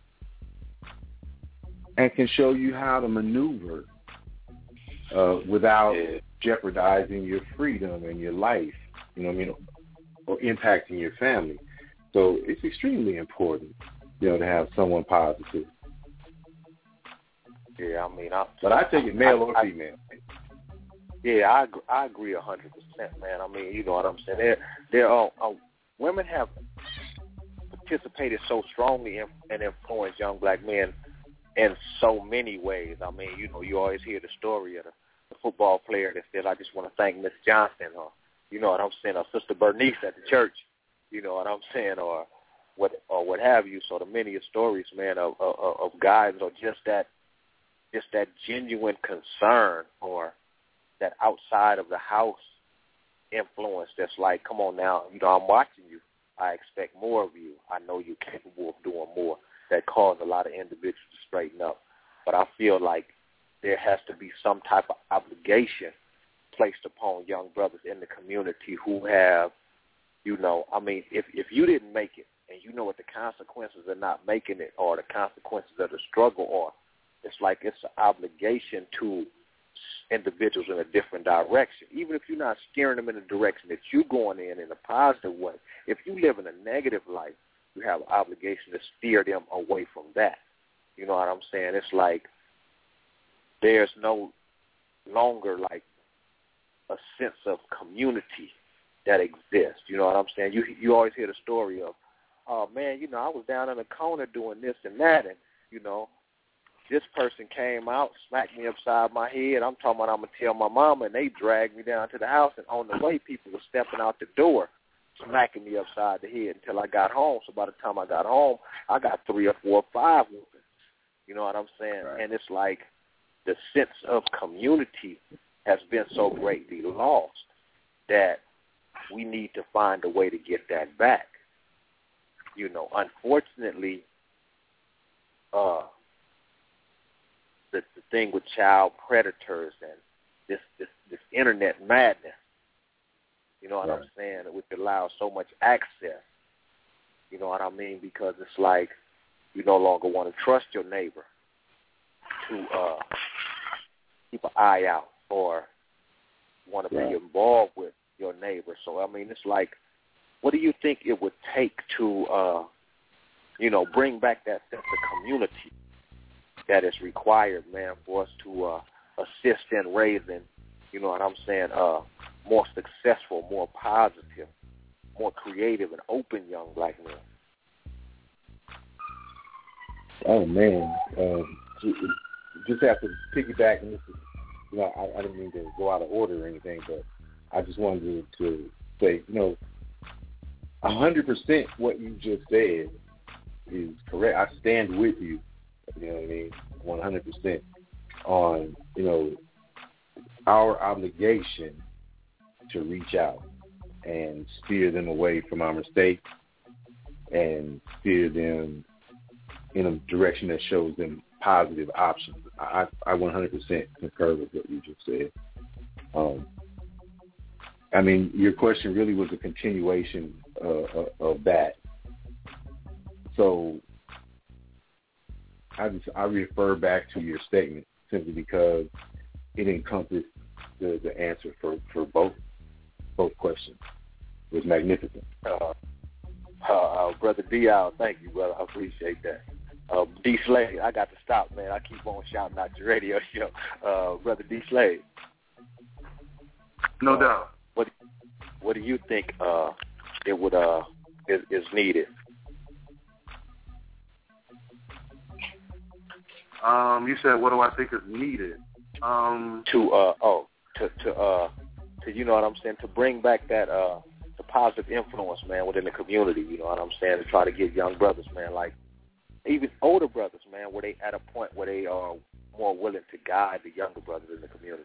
and can show you how to maneuver uh, without yeah. jeopardizing your freedom and your life, you know what I mean, or impacting your family. So it's extremely important, you know, to have someone positive. Yeah, I mean, I, but I take it male I, or I, female. Yeah, I I agree a hundred percent, man. I mean, you know what I'm saying? There, there are uh, women have participated so strongly in, and influenced young black men in so many ways. I mean, you know, you always hear the story of the, the football player that said, "I just want to thank Miss Johnson," or, you know what I'm saying, or Sister Bernice at the church, you know what I'm saying, or what or what have you. So the many stories, man, of, of, of guys or just that, just that genuine concern or that outside of the house influence that's like, come on now, you know, I'm watching you. I expect more of you. I know you're capable of doing more. That caused a lot of individuals to straighten up. But I feel like there has to be some type of obligation placed upon young brothers in the community who have, you know, I mean, if if you didn't make it and you know what the consequences of not making it or the consequences of the struggle are, it's like it's an obligation to individuals in a different direction. Even if you're not steering them in the direction that you're going in in a positive way, if you live in a negative life, you have an obligation to steer them away from that. You know what I'm saying? It's like there's no longer like a sense of community that exists. You know what I'm saying? You you always hear the story of, oh, man, you know, I was down in the corner doing this and that, and, you know, this person came out, smacked me upside my head. I'm talking about I'm going to tell my mama, and they dragged me down to the house, and on the way, people were stepping out the door, smacking me upside the head until I got home. So by the time I got home, I got three or four or five whoopings. You know what I'm saying? Right. And it's like the sense of community has been so greatly lost that we need to find a way to get that back. You know, unfortunately, uh, the, the thing with child predators and this, this, this internet madness, you know what right. I'm saying, which allows so much access, you know what I mean, because it's like you no longer want to trust your neighbor to uh, keep an eye out or want to right. be involved with your neighbor. So, I mean, it's like, what do you think it would take to, uh, you know, bring back that sense of community that is required, man, for us to uh, assist in raising, you know what I'm saying, uh, more successful, more positive, more creative and open young black men? Oh, man. Um, just have to piggyback, and this is, you know, I, I didn't mean to go out of order or anything, but I just wanted to, to say, you know, one hundred percent what you just said is correct. I stand with you, you know what I mean, one hundred percent on, you know, our obligation to reach out and steer them away from our mistakes and steer them in a direction that shows them positive options. I, I one hundred percent concur with what you just said. Um, I mean, your question really was a continuation uh, of that. So I just I refer back to your statement simply because it encompassed the, the answer for, for both both questions. It was magnificent. Uh, uh, uh, Brother Dial, thank you, brother. I appreciate that. Uh, D. Slade, I got to stop, man. I keep on shouting out your radio show. Uh, Brother D. Slade. No doubt. What What do you think uh, it would uh, is, is needed? Um, you said, what do I think is needed? Um, to uh, oh, to to uh, to you know what I'm saying, to bring back that uh, the positive influence, man, within the community. You know what I'm saying, to try to get young brothers, man, like even older brothers, man, where they at a point where they are more willing to guide the younger brothers in the community.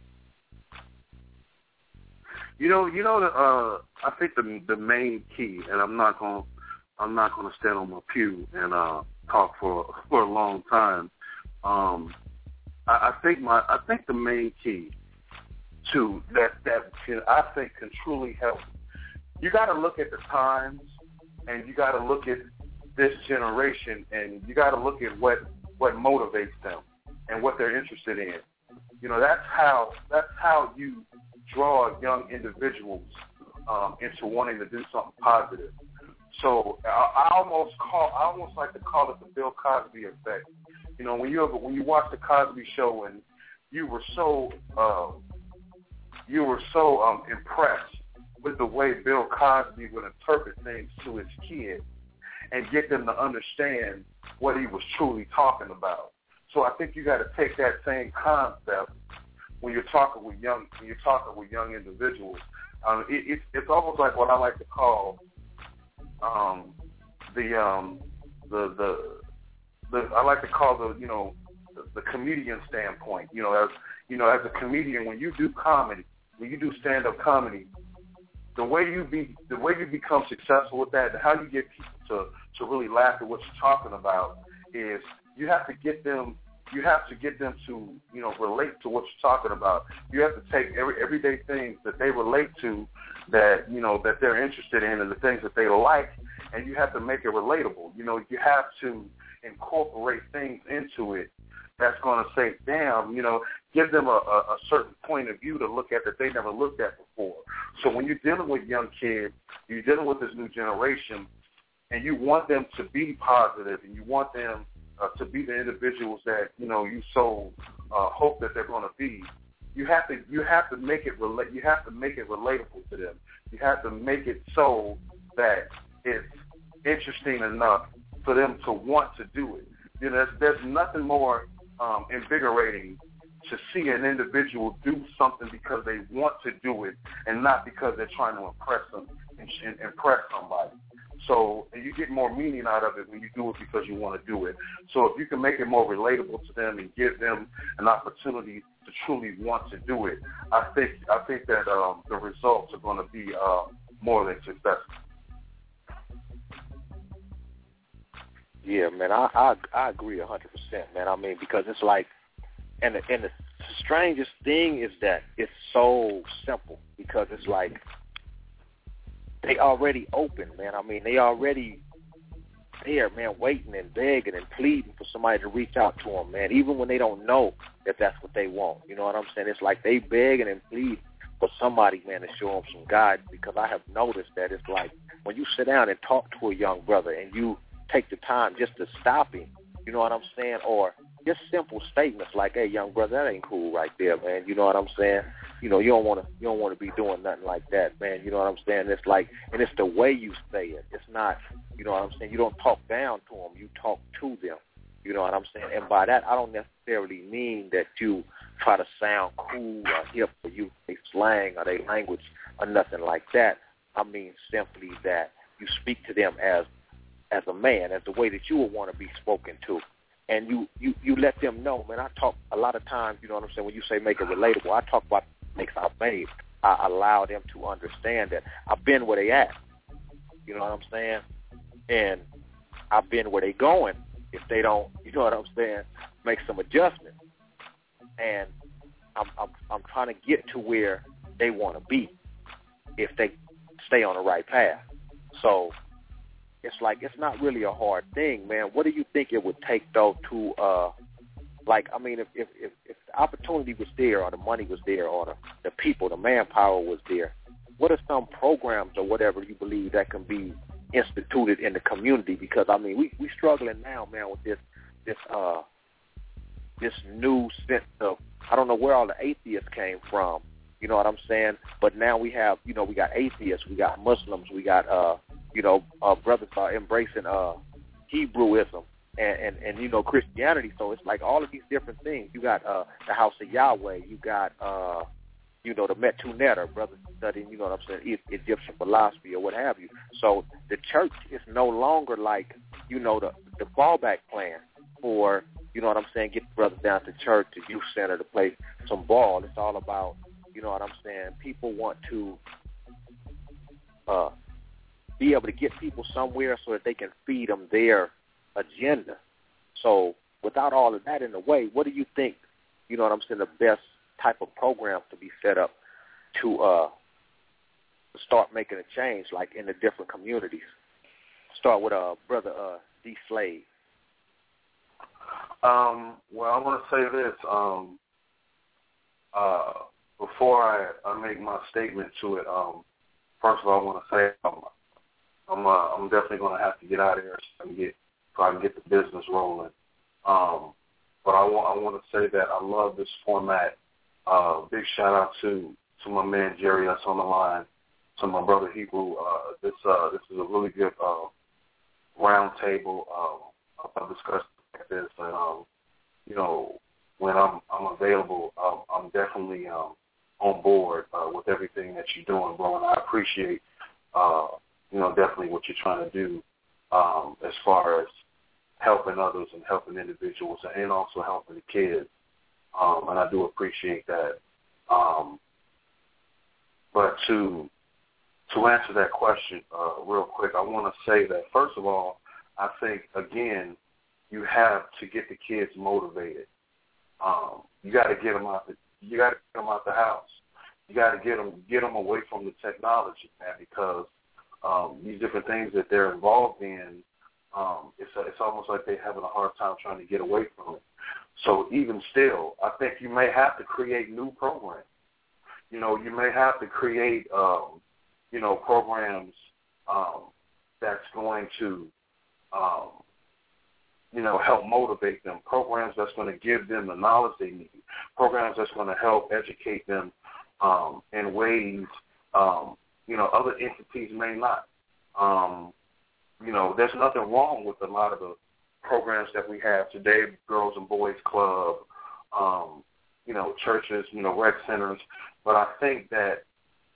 You know, you know, the, uh, I think the the main key, and I'm not gonna, I'm not gonna stand on my pew and uh, talk for for a long time. Um, I, I think my, I think the main key to that that can, I think can truly help. You got to look at the times, and you got to look at this generation, and you got to look at what what motivates them and what they're interested in. You know, that's how that's how you draw young individuals um, into wanting to do something positive. So I, I almost call I almost like to call it the Bill Cosby effect. You know, when you ever, when you watch the Cosby Show and you were so uh, you were so um, impressed with the way Bill Cosby would interpret things to his kids and get them to understand what he was truly talking about. So I think you got to take that same concept when you're talking with young when you're talking with young individuals. Um, it, it, it's almost like what I like to call um, the um, the the the I like to call the you know the, the comedian standpoint. You know, as you know, as a comedian, when you do comedy, when you do stand-up comedy, the way you be the way you become successful with that, and how you get people to to really laugh at what you're talking about, is you have to get them. You have to get them to, you know, relate to what you're talking about. You have to take every everyday things that they relate to, that, you know, that they're interested in, and the things that they like, and you have to make it relatable. You know, you have to incorporate things into it that's going to say, damn, you know, give them a, a, a certain point of view to look at that they never looked at before. So when you're dealing with young kids, you're dealing with this new generation, and you want them to be positive, and you want them Uh, to be the individuals that you know you so uh, hope that they're going to be, you have to you have to make it relate. You have to make it relatable to them. You have to make it so that it's interesting enough for them to want to do it. You know, there's, there's nothing more um, invigorating to see an individual do something because they want to do it and not because they're trying to impress them and, and impress somebody. So and you get more meaning out of it when you do it because you want to do it. So if you can make it more relatable to them and give them an opportunity to truly want to do it, I think I think that um, the results are going to be uh, more than successful. Yeah, man, I I, I agree a hundred percent, man. I mean, because it's like, and the, and the strangest thing is that it's so simple because it's like, they already open, man. I mean, they already there, man, waiting and begging and pleading for somebody to reach out to them, man, even when they don't know that that's what they want. You know what I'm saying? It's like they begging and pleading for somebody, man, to show them some guidance, because I have noticed that it's like when you sit down and talk to a young brother and you take the time just to stop him, you know what I'm saying, or just simple statements like, hey, young brother, that ain't cool right there, man. You know what I'm saying? You know, you don't want to you don't want to be doing nothing like that, man. You know what I'm saying? It's like, and it's the way you say it. It's not, you know what I'm saying? You don't talk down to them. You talk to them. You know what I'm saying? And by that, I don't necessarily mean that you try to sound cool or hip or you say slang or they language or nothing like that. I mean simply that you speak to them as as a man, as the way that you would want to be spoken to. And you, you, you let them know, man, I talk a lot of times, you know what I'm saying, when you say make it relatable, I talk about mistakes I've made. I allow them to understand that I've been where they at, you know what I'm saying, and I've been where they going if they don't, you know what I'm saying, make some adjustments. And I'm, I'm, I'm trying to get to where they want to be if they stay on the right path. So it's like, it's not really a hard thing, man. What do you think it would take, though, to, uh, like, I mean, if, if, if, if the opportunity was there or the money was there or the, the people, the manpower was there, what are some programs or whatever you believe that can be instituted in the community? Because, I mean, we we struggling now, man, with this, this, uh, this new sense of, I don't know where all the atheists came from, you know what I'm saying? But now we have, you know, we got atheists, we got Muslims, we got, uh, you know, uh, brothers are embracing uh, Hebrewism and, and, and, you know, Christianity. So it's like all of these different things. You got uh, the House of Yahweh. You got, uh, you know, the Metu Neter, brothers studying, you know what I'm saying, e- Egyptian philosophy or what have you. So the church is no longer like, you know, the, the fallback plan for, you know what I'm saying, get the brothers down to church, to youth center to play some ball. It's all about, you know what I'm saying, people want to uh, be able to get people somewhere so that they can feed them their agenda. So without all of that in the way, what do you think, you know what I'm saying, the best type of program to be set up to uh, start making a change, like in the different communities? Start with uh, Brother uh, D. Slade. Um, well, I want to say this. Um, uh, before I, I make my statement to it, um, first of all, I want to say um, I'm uh, I'm definitely going to have to get out of here so I can get so I can get the business rolling. Um, but I want I want to say that I love this format. Uh, big shout out to, to my man Jerry that's on the line, to my brother Hebrew. Uh, this uh, this is a really good uh, round table. Um, I'll discuss like this, and um, you know, when I'm I'm available, um, I'm definitely um, on board uh, with everything that you're doing, bro. And I appreciate, uh, you know, definitely what you're trying to do um, as far as helping others and helping individuals and also helping the kids. Um, and I do appreciate that. Um, but to to answer that question uh, real quick, I want to say that, first of all, I think, again, you have to get the kids motivated. Um, you got to get them out the you got to get them out the house. You got to get them get them away from the technology, man, because um, these different things that they're involved in, um, it's it's almost like they're having a hard time trying to get away from it. So even still, I think you may have to create new programs. You know, you may have to create, um, you know, programs um, that's going to, um, you know, help motivate them, programs that's going to give them the knowledge they need, programs that's going to help educate them um, in ways, um, you know, other entities may not. Um, you know, there's nothing wrong with a lot of the programs that we have today, Girls and Boys Club, um, you know, churches, you know, rec centers. But I think that,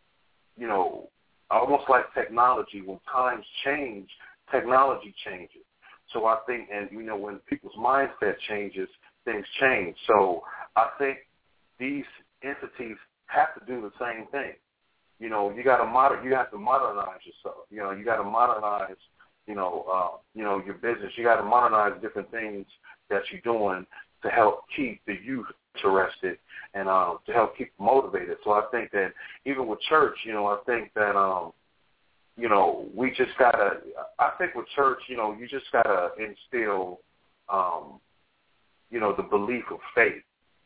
you know, almost like technology, when times change, technology changes. So I think, and, you know, when people's mindset changes, things change. So I think these entities have to do the same thing. You know, you got to moder- you have to modernize yourself. You know, you got to modernize, you know, uh, you know, your business. You got to modernize different things that you're doing to help keep the youth interested and uh, to help keep them motivated. So I think that even with church, you know, I think that, um, you know, we just got to, I think with church, you know, you just got to instill, um, you know, the belief of faith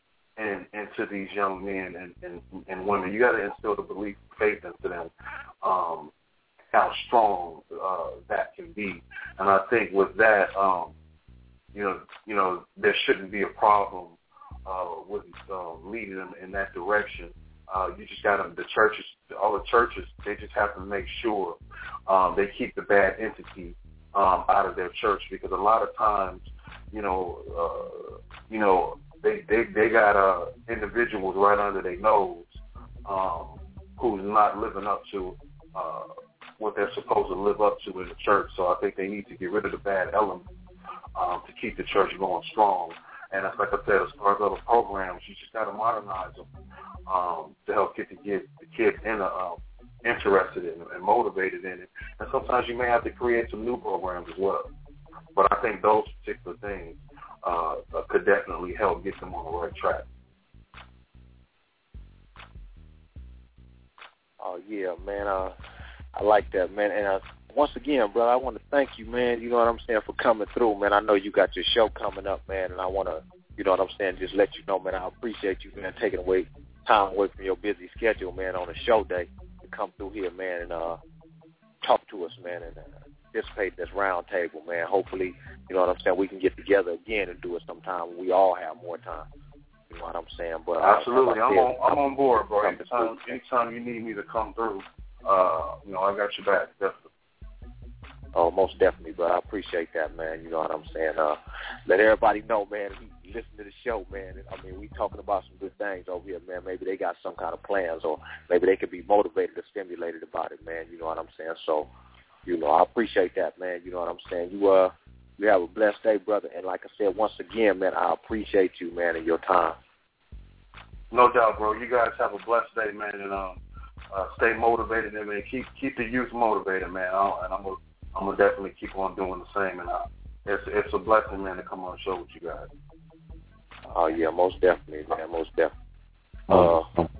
in, into these young men and, and, and women. You got to instill the belief of faith into them, um, how strong uh, that can be. And I think with that, um, you know, you know, there shouldn't be a problem uh, with uh, leading them in that direction. Uh, you just got to, the churches, all the churches, they just have to make sure um, they keep the bad entity um, out of their church, because a lot of times, you know, uh, you know, they they they got uh, individuals right under their nose um, who's not living up to uh, what they're supposed to live up to in the church. So I think they need to get rid of the bad elements um, to keep the church going strong. And it's like I said, as far as other programs, you just got to modernize them um, to help get the kids, the kids in a, uh, interested in it and motivated in it. And sometimes you may have to create some new programs as well. But I think those particular things uh, uh, could definitely help get them on the right track. Oh, yeah, man. Uh, I like that, man. And uh, once again, brother, I want to thank you, man, you know what I'm saying, for coming through, man. I know you got your show coming up, man, and I want to, you know what I'm saying, just let you know, man, I appreciate you, man, taking away time away from your busy schedule, man, on a show day to come through here, man, and uh, talk to us, man, and uh, participate in this round table, man. Hopefully, you know what I'm saying, we can get together again and do it sometime when we all have more time. You know what I'm saying? But absolutely, uh, I'm on. I'm on board, bro. Anytime, anytime you need me to come through, uh, you know, I got your back, definitely. Oh, most definitely, bro. I appreciate that, man. You know what I'm saying? Uh, let everybody know, man, if you listen to the show, man. I mean, we talking about some good things over here, man. Maybe they got some kind of plans, or maybe they could be motivated or stimulated about it, man. You know what I'm saying? So, you know, I appreciate that, man. You know what I'm saying? You uh, you have a blessed day, brother. And like I said, once again, man, I appreciate you, man, and your time. No doubt, bro. You guys have a blessed day, man, and um, uh, stay motivated and man, keep keep the youth motivated, man. I'll, and I'm gonna I'm gonna definitely keep on doing the same. And uh, it's it's a blessing, man, to come on the show with you guys. Oh yeah, most definitely, man, most definitely. Uh,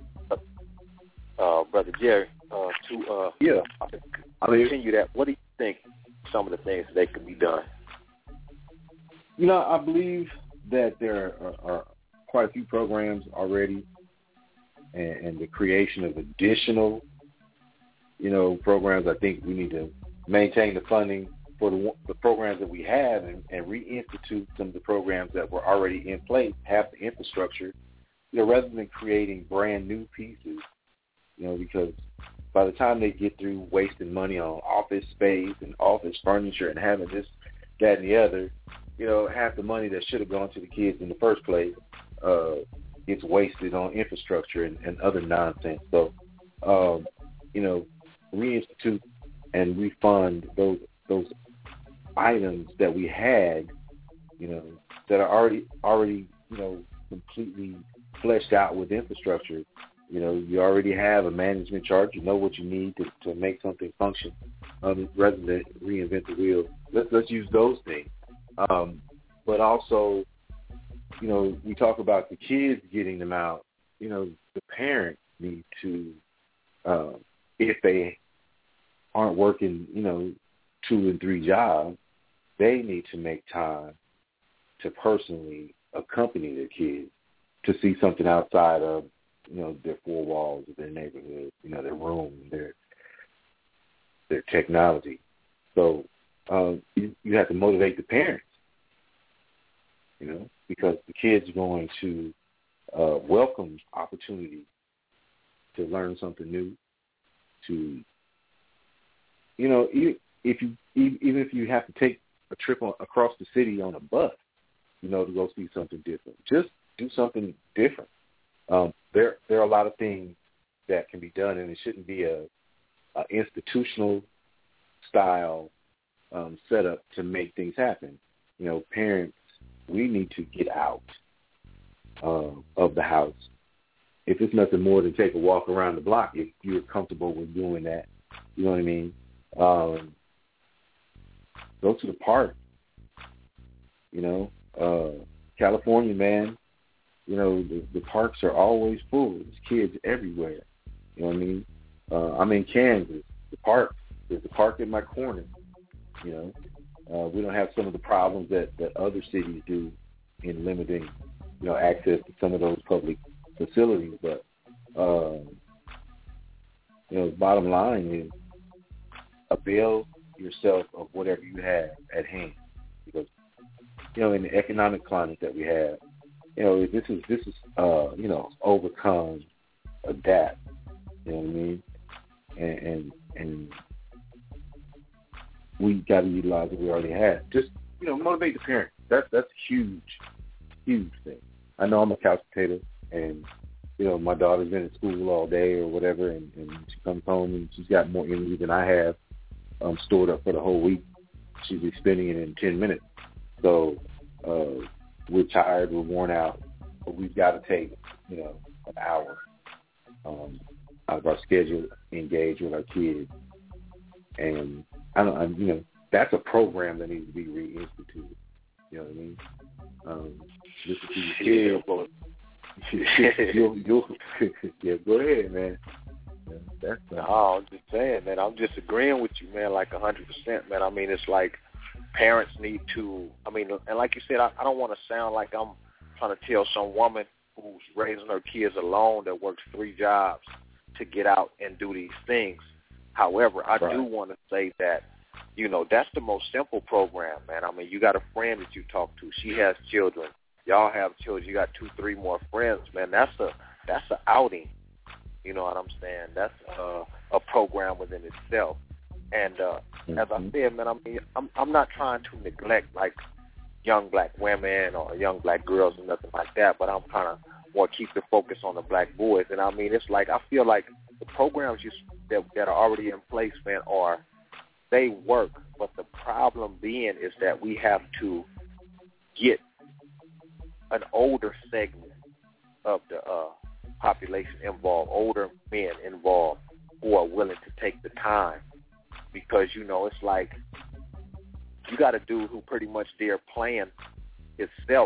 uh, brother Jerry, uh, to uh, yeah, I mean, continue that. What do you think? Some of the things that could be done. You know, I believe that there are, are quite a few programs already, and, and the creation of additional, you know, programs. I think we need to maintain the funding for the, the programs that we have and, and reinstitute some of the programs that were already in place, have the infrastructure, you know, rather than creating brand new pieces, you know, because by the time they get through wasting money on office space and office furniture and having this, that, and the other, you know, half the money that should have gone to the kids in the first place uh, gets wasted on infrastructure and, and other nonsense. So, um, you know, reinstitute and refund those those items that we had, you know, that are already already, you know, completely fleshed out with infrastructure. You know, you already have a management chart. You know what you need to, to make something function, um, rather than reinvent the wheel. Let's let's use those things. Um, but also, you know, we talk about the kids getting them out. You know, the parents need to, uh, if they aren't working, you know, two and three jobs, they need to make time to personally accompany their kids to see something outside of, you know, their four walls of their neighborhood, you know, their room, their their technology. So um, you, you have to motivate the parents, you know, because the kids are going to uh, welcome opportunity to learn something new, to, you know, if you even if you have to take a trip on, across the city on a bus, you know, to go see something different, just do something different. Um, there, there are a lot of things that can be done, and it shouldn't be a, a institutional style um, setup to make things happen. You know, parents, we need to get out uh, of the house. If it's nothing more than take a walk around the block, if you're comfortable with doing that, you know what I mean? Um, go to the park. You know, uh, California, man. You know, the, the parks are always full. There's kids everywhere. You know what I mean? Uh, I'm in Kansas. The park, there's a park in my corner. You know, uh, we don't have some of the problems that, that other cities do in limiting, you know, access to some of those public facilities. But, um, you know, the bottom line is avail yourself of whatever you have at hand. Because, you know, in the economic climate that we have, you know, this is, this is, uh, you know, overcome, adapt, you know what I mean? And, and, and we got to utilize what we already have. Just, you know, motivate the parents. That's, that's a huge, huge thing. I know I'm a couch potato, and, you know, my daughter's been at school all day or whatever, and, and she comes home and she's got more energy than I have um, stored up for the whole week. She's expending it in ten minutes. So, uh, we're tired, we're worn out, but we've got to take, you know, an hour um, out of our schedule, engage with our kids. And, I don't, I, you know, that's a program that needs to be reinstituted. You know what I mean? Um, listen to your kids. you'll, you'll, yeah, go ahead, man. Yeah, that's uh, no, I'm just saying, man, I'm just agreeing with you, man, like one hundred percent, man. I mean, it's like, parents need to, I mean, and like you said, I, I don't want to sound like I'm trying to tell some woman who's raising her kids alone that works three jobs to get out and do these things. However, I right. do want to say that, you know, that's the most simple program, man. I mean, you got a friend that you talk to. She has children. Y'all have children. You got two, three more friends, man. That's a that's an outing. You know what I'm saying? That's a, a program within itself. And uh, mm-hmm. as I said, man, I mean, I'm I'm not trying to neglect like young black women or young black girls or nothing like that, but I'm kind of want to keep the focus on the black boys. And I mean, it's like I feel like the programs you that that are already in place, man, are they work. But the problem being is that we have to get an older segment of the uh, population involved, older men involved who are willing to take the time. Because, you know, it's like you got a dude who pretty much there playing himself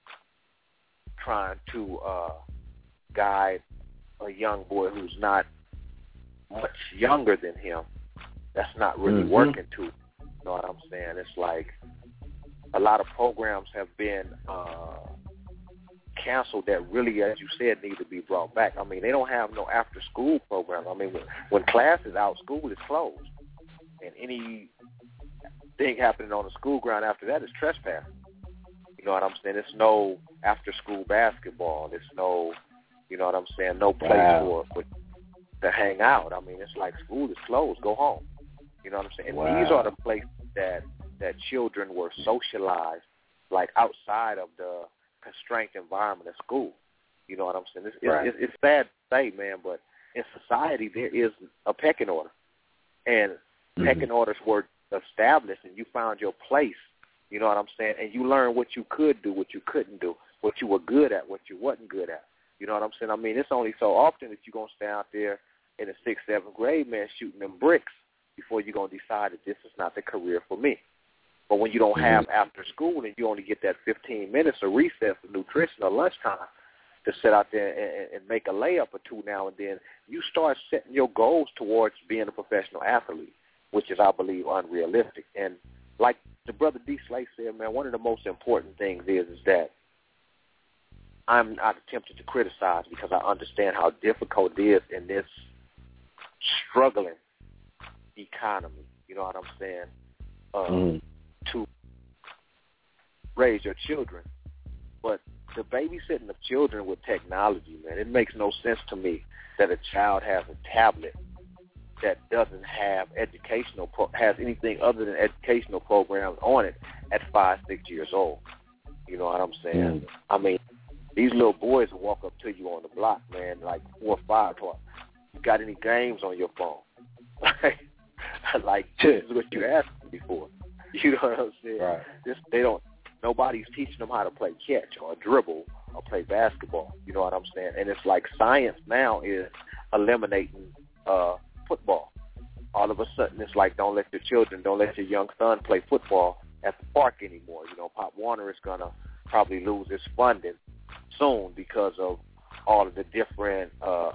trying to uh, guide a young boy who's not much younger than him. That's not really mm-hmm. working too. You know what I'm saying? It's like a lot of programs have been uh, canceled that really, as you said, need to be brought back. I mean, they don't have no after-school program. I mean, when, when class is out, school is closed. And any thing happening on the school ground after that is trespass. You know what I'm saying? It's no after-school basketball. It's no, you know what I'm saying, no place wow. for, for to hang out. I mean, it's like school is closed. Go home. You know what I'm saying? Wow. And these are the places that, that children were socialized, like outside of the constrained environment of school. You know what I'm saying? It's, right. it's, it's sad to say, man, but in society there is a pecking order. And pecking orders were established and you found your place, you know what I'm saying, and you learned what you could do, what you couldn't do, what you were good at, what you wasn't good at. You know what I'm saying? I mean, it's only so often that you're going to stay out there in the sixth, seventh grade, man, shooting them bricks before you're going to decide that this is not the career for me. But when you don't have after school and you only get that fifteen minutes of recess of nutrition or lunchtime to sit out there and, and make a layup or two now and then, you start setting your goals towards being a professional athlete, which is, I believe, unrealistic. And like the brother D. Slay said, man, one of the most important things is, is that I'm not attempting to criticize because I understand how difficult it is in this struggling economy, you know what I'm saying, uh, mm. to raise your children. But the babysitting of children with technology, man, it makes no sense to me that a child has a tablet that doesn't have educational, pro- has anything other than educational programs on it at five, six years old. You know what I'm saying? Mm. I mean, these little boys will walk up to you on the block, man, like four or five. You got any games on your phone? Like, this is what you asked me before. You know what I'm saying? Right. This, they don't, nobody's teaching them how to play catch or dribble or play basketball. You know what I'm saying? And it's like science now is eliminating uh, football. All of a sudden, it's like don't let your children, don't let your young son play football at the park anymore. You know, Pop Warner is going to probably lose his funding soon because of all of the different uh,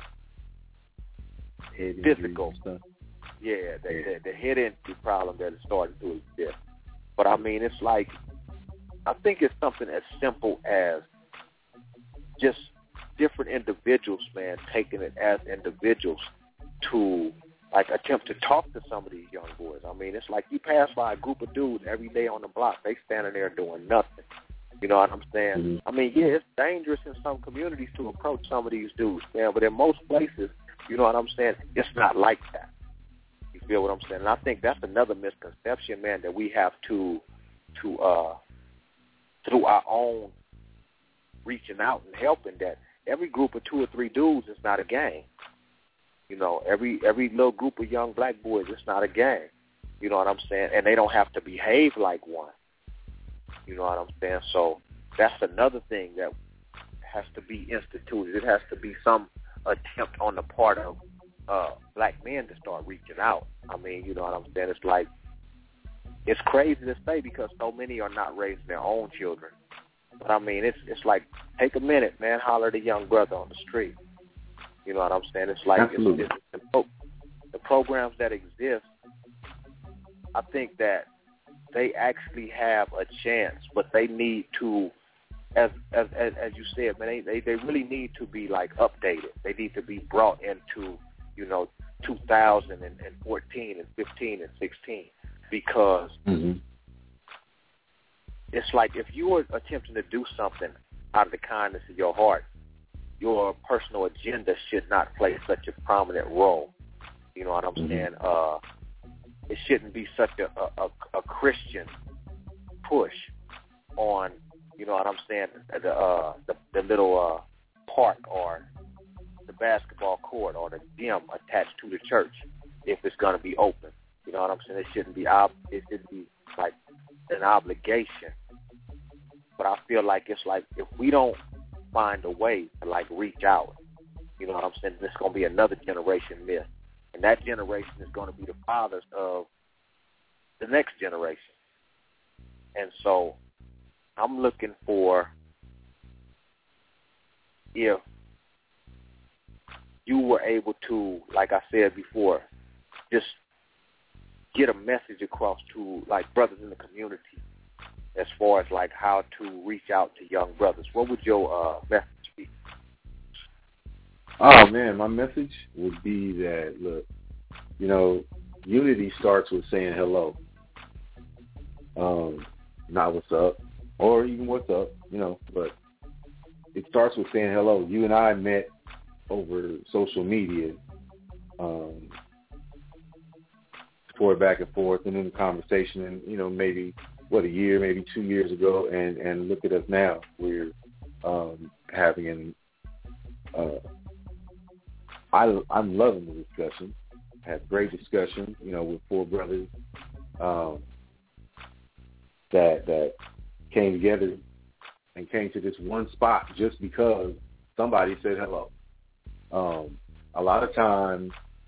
physical stuff. Yeah, the, the, the head injury problem that is starting to exist. But, I mean, it's like, I think it's something as simple as just different individuals, man, taking it as individuals to, like, attempt to talk to some of these young boys. I mean, it's like you pass by a group of dudes every day on the block. They standing there doing nothing. You know what I'm saying? Mm-hmm. I mean, yeah, it's dangerous in some communities to approach some of these dudes, man, but in most places, you know what I'm saying, it's not like that. You feel what I'm saying? And I think that's another misconception, man, that we have to, to uh, through our own reaching out and helping, that every group of two or three dudes is not a gang. You know, every every little group of young black boys, it's not a gang. You know what I'm saying? And they don't have to behave like one. You know what I'm saying? So that's another thing that has to be instituted. It has to be some attempt on the part of uh, black men to start reaching out. I mean, you know what I'm saying? It's like, it's crazy to say because so many are not raising their own children. But, I mean, it's it's like, take a minute, man, holler at a young brother on the street. You know what I'm saying? It's like it's, it's, the, pro- the programs that exist, I think that they actually have a chance, but they need to, as as as, as you said, man, they, they, they really need to be, like, updated. They need to be brought into, you know, two thousand fourteen and fifteen and sixteen because mm-hmm. it's like if you are attempting to do something out of the kindness of your heart, your personal agenda should not play such a prominent role. You know what I'm mm-hmm. saying? Uh, it shouldn't be such a, a, a Christian push on, you know what I'm saying, the uh, the, the little uh, park or the basketball court or the gym attached to the church if it's going to be open. You know what I'm saying? It shouldn't be ob- it should be like an obligation. But I feel like it's like if we don't find a way to like reach out, you know what I'm saying, there's going to be another generation missed. And that generation is going to be the fathers of the next generation. And so I'm looking for, if you were able to, like I said before, just get a message across to, like, brothers in the community as far as, like, how to reach out to young brothers, what would your uh, message be? Oh, man, my message would be that, look, you know, unity starts with saying hello, um, not what's up, or even what's up, you know, but it starts with saying hello. You and I met over social media, um, forward back and forth, and in the conversation, and, you know, maybe, what, a year, maybe two years ago, and, and look at us now. We're um, having an, uh, I, I'm loving the discussion. Had great discussion, you know, with four brothers um, that that came together and came to this one spot just because somebody said hello. Um, a lot of times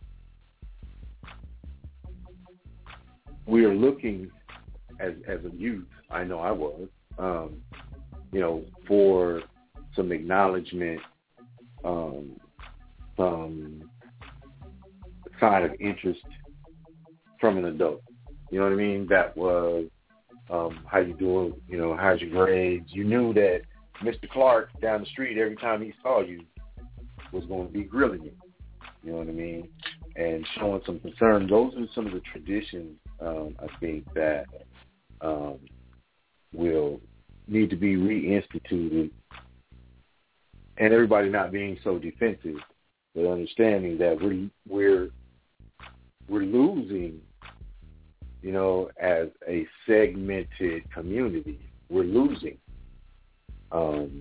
we are looking as as a youth, I know I was, um, you know, for some acknowledgement, um, some sign of interest from an adult. You know what I mean? That was, um, how you doing? You know, how's your grades? You knew that Mister Clark down the street, every time he saw you, was going to be grilling you. You know what I mean? And showing some concern. Those are some of the traditions, um, I think, that um, will need to be reinstituted. And everybody not being so defensive, but understanding that we're we're we're losing, you know, as a segmented community. We're losing. Um,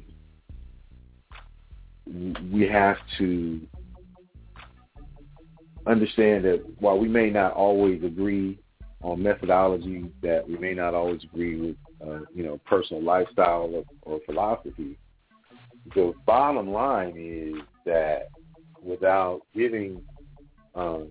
we have to understand that while we may not always agree on methodology, that we may not always agree with, uh, you know, personal lifestyle or, or philosophy, the bottom line is that without giving um,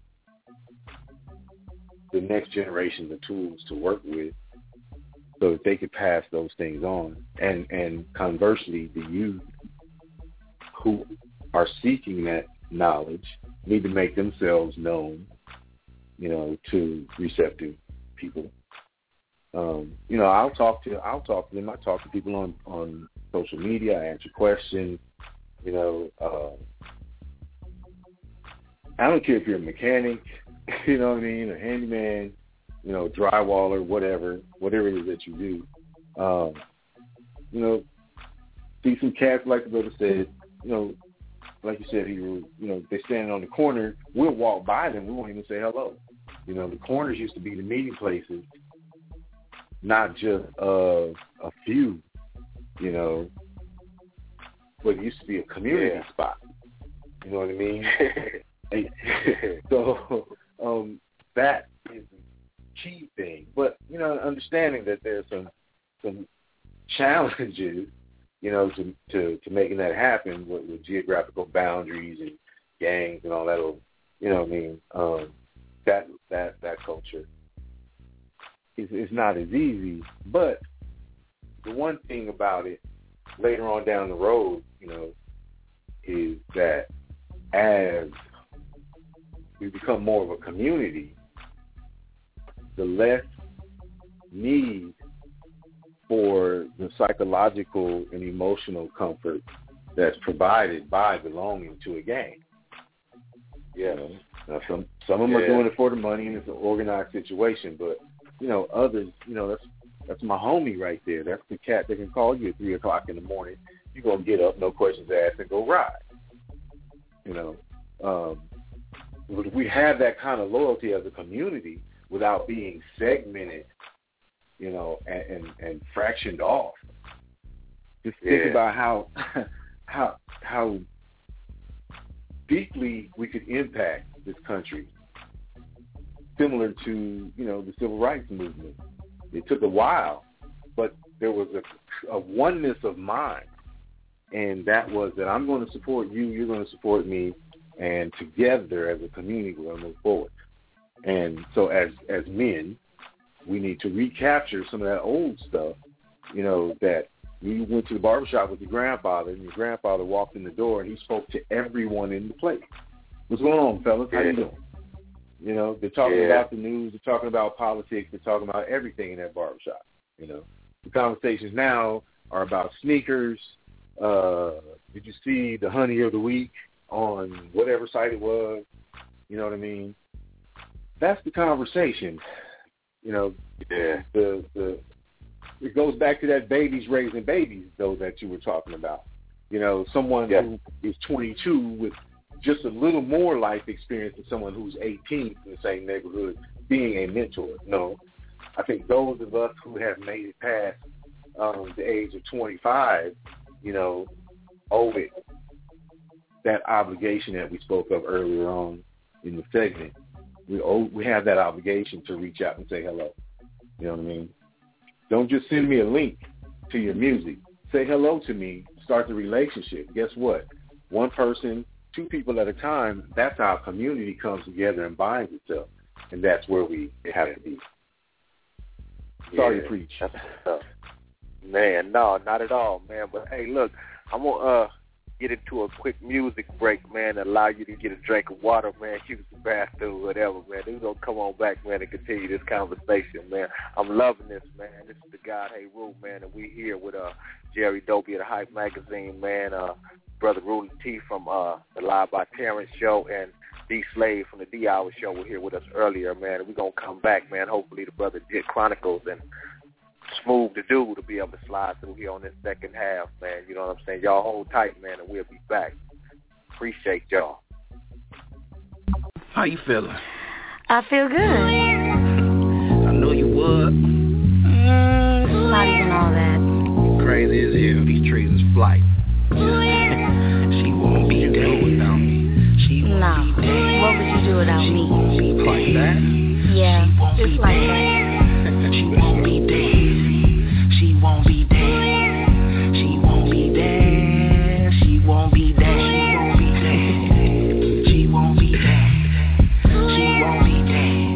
the next generation the tools to work with so that they could pass those things on, and, and conversely, the youth who are seeking that knowledge need to make themselves known, you know, to receptive people. Um, you know, I'll talk to I'll talk to them. I talk to people on, on social media. I answer questions. You know, uh, I don't care if you're a mechanic, you know what I mean, a handyman, you know, drywaller, whatever, whatever it is that you do. Um, you know, see some cats, like the brother said, you know, like you said, he, you know, they're standing on the corner. We'll walk by them. We won't even say hello. You know, the corners used to be the meeting places, not just uh, a few, you know, but it used to be a community yeah. spot. You know what I mean? so um, that is the key thing. But, you know, understanding that there's some some challenges, you know, to, to, to making that happen with, with geographical boundaries and gangs and all that, you know what I mean, um, that that that culture is, is not as easy. But the one thing about it, later on down the road, you know, is that as we become more of a community, the less need for the psychological and emotional comfort that's provided by belonging to a gang. Yeah, now some some of them yeah. are doing it for the money, and it's an organized situation. But you know, others, you know, that's that's my homie right there. That's the cat that can call you at three o'clock in the morning. You're gonna get up, no questions asked, and go ride. You know, um, we have that kind of loyalty as a community without being segmented, you know, and, and, and fractioned off. Just think yeah. about how how how deeply we could impact this country, similar to, you know, the civil rights movement. It took a while, but there was a, a oneness of mind, and that was that I'm going to support you, you're going to support me, and together as a community we're going to move forward. And so as as men, we need to recapture some of that old stuff, you know, that you went to the barbershop with your grandfather, and your grandfather walked in the door, and he spoke to everyone in the place. What's going on, fellas? How you doing? You know, they're talking yeah. about the news, they're talking about politics, they're talking about everything in that barbershop, you know. The conversations now are about sneakers. Uh, did you see the honey of the week on whatever site it was? You know what I mean? That's the conversation. You know, yeah. the the it goes back to that babies raising babies, though, that you were talking about. You know, someone yeah. who is twenty-two with just a little more life experience than someone who's eighteen in the same neighborhood being a mentor. No, I think those of us who have made it past um, the age of twenty-five, you know, owe it that obligation that we spoke of earlier on in the segment we owe, we have that obligation to reach out and say hello. You know what I mean? Don't just send me a link to your music. Say hello to me. Start the relationship. Guess what? One person, two people at a time, that's how a community comes together and binds itself. And that's where we have to be. Sorry yeah, to preach. Man, no, not at all, man. But, hey, look, I'm going to uh, get into a quick music break, man, and allow you to get a drink of water, man, use the bathroom, whatever, man. We're going to come on back, man, and continue this conversation, man. I'm loving this, man. This is the God Hey Rule, man, and we here with uh, Jerry Dobie of the Hype Magazine, man, uh, Brother Ruler T from uh, the Live by Terrence show, and D Slave from the D Hour show were here with us earlier, man. And we're going to come back, man. Hopefully the Brother Jet Chronicles and Smooth the Dude to be able to slide through here on this second half, man. You know what I'm saying? Y'all hold tight, man, and we'll be back. Appreciate y'all. How you feeling? I feel good. I knew you would. Mm, it's not even all that. Crazy as hell. These trees is flight. She won't be dead without me. She won't no. be dead. What would you do without she me? Won't be like that. Yeah, she won't just be like dead. that. She won't be dead. She won't be dead. She won't be dead. She won't be dead. She won't be dead. She won't be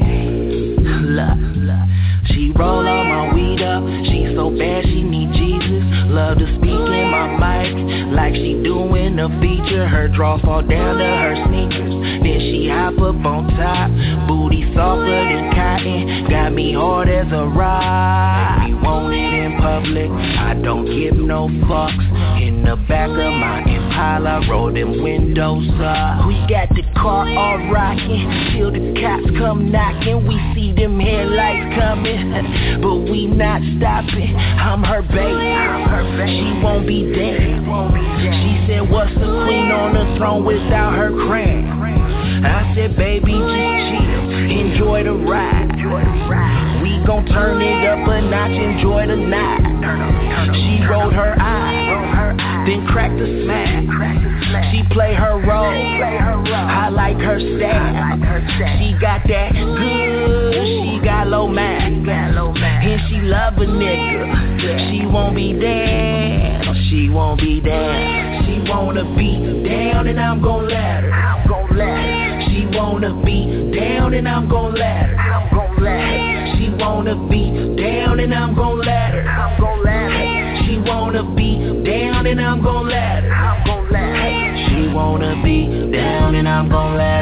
dead. Look, she roll on my weed up. She so bad she need Jesus. Love to speak in my mic like she doing a feature. Her draw fall down to her sneakers. Then she hop up on top. Booty softer than cotton. Got me hard as a rock. We want it in public. I don't give no fucks. In the back of my Impala, roll them windows up. We got the car all rocking. Till the cops come knocking. We see them headlights coming. But we not stopping. I'm her baby. I'm her baby. She won't be dead. She said, what's the queen on the throne without her crown? I said, baby, just chill, enjoy the ride. We gon' turn it up a notch, enjoy the night. She rolled her eyes, then cracked a smile. She play her role, I like her style. She got that good, she got low man, and she love a nigga. She won't be there, she won't be there. She wanna be down and I'm gon' let her. I'm gon' let her. She wanna be down and I'm gon' let her. I'm gon' let her. She wanna be down and I'm gon' let her. I'm gon' let her. She wanna be down and I'm gon' let her. I'm gon' let her. She wanna be down and I'm gon' let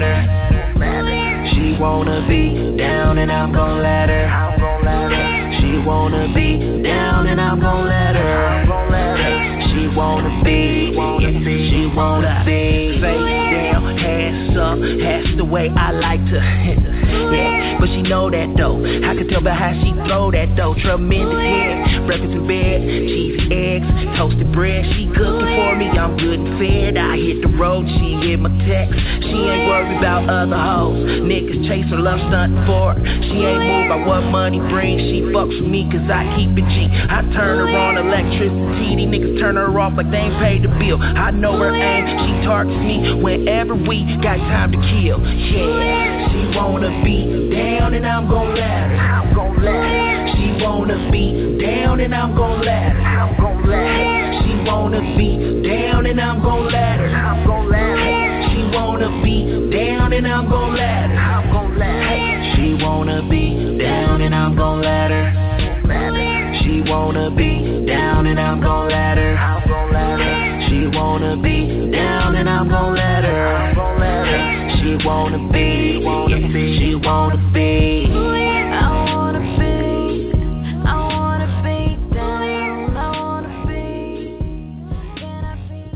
her. She wanna be down and I'm gon' let her. I'm gon' let her. She wanna be down and I'm gon' let her. I'm gon' let her. She wanna be, she wanna be face down, ass up, that's the way I like to. Yeah, but she know that though. I can tell by how she throw that though. Tremendous head, breakfast in bed, cheese, eggs, toasted bread. She cooking for me, I'm good and fed. I hit the road, she hit my text. She ain't worried about other hoes. Niggas chase her, love stunting for her. She ain't moved by what money brings. She fucks with me cause I keep it G. I turn her on electricity. These niggas turn her off like they ain't paid the bill. I know her aim, she targets me whenever we got time to kill. Yeah, she wanna be down and I'm gon' let her. I'm gon' let her. She wanna be down and I'm gon' let her. I'm gon' let her. She wanna be down and I'm gon' let her. I'm gon' let her. She wanna be down and I'm gon' let her. I'm gon' let her. She wanna be down and I'm gon' let her. She wanna be down and I'm gon' let her. I'm gon' let her. She wanna be down and I'm gon' let her. I'm gon' let her. She wanna be, wanna be, she wanna be. I wanna be, I wanna be down, I wanna be. Can I be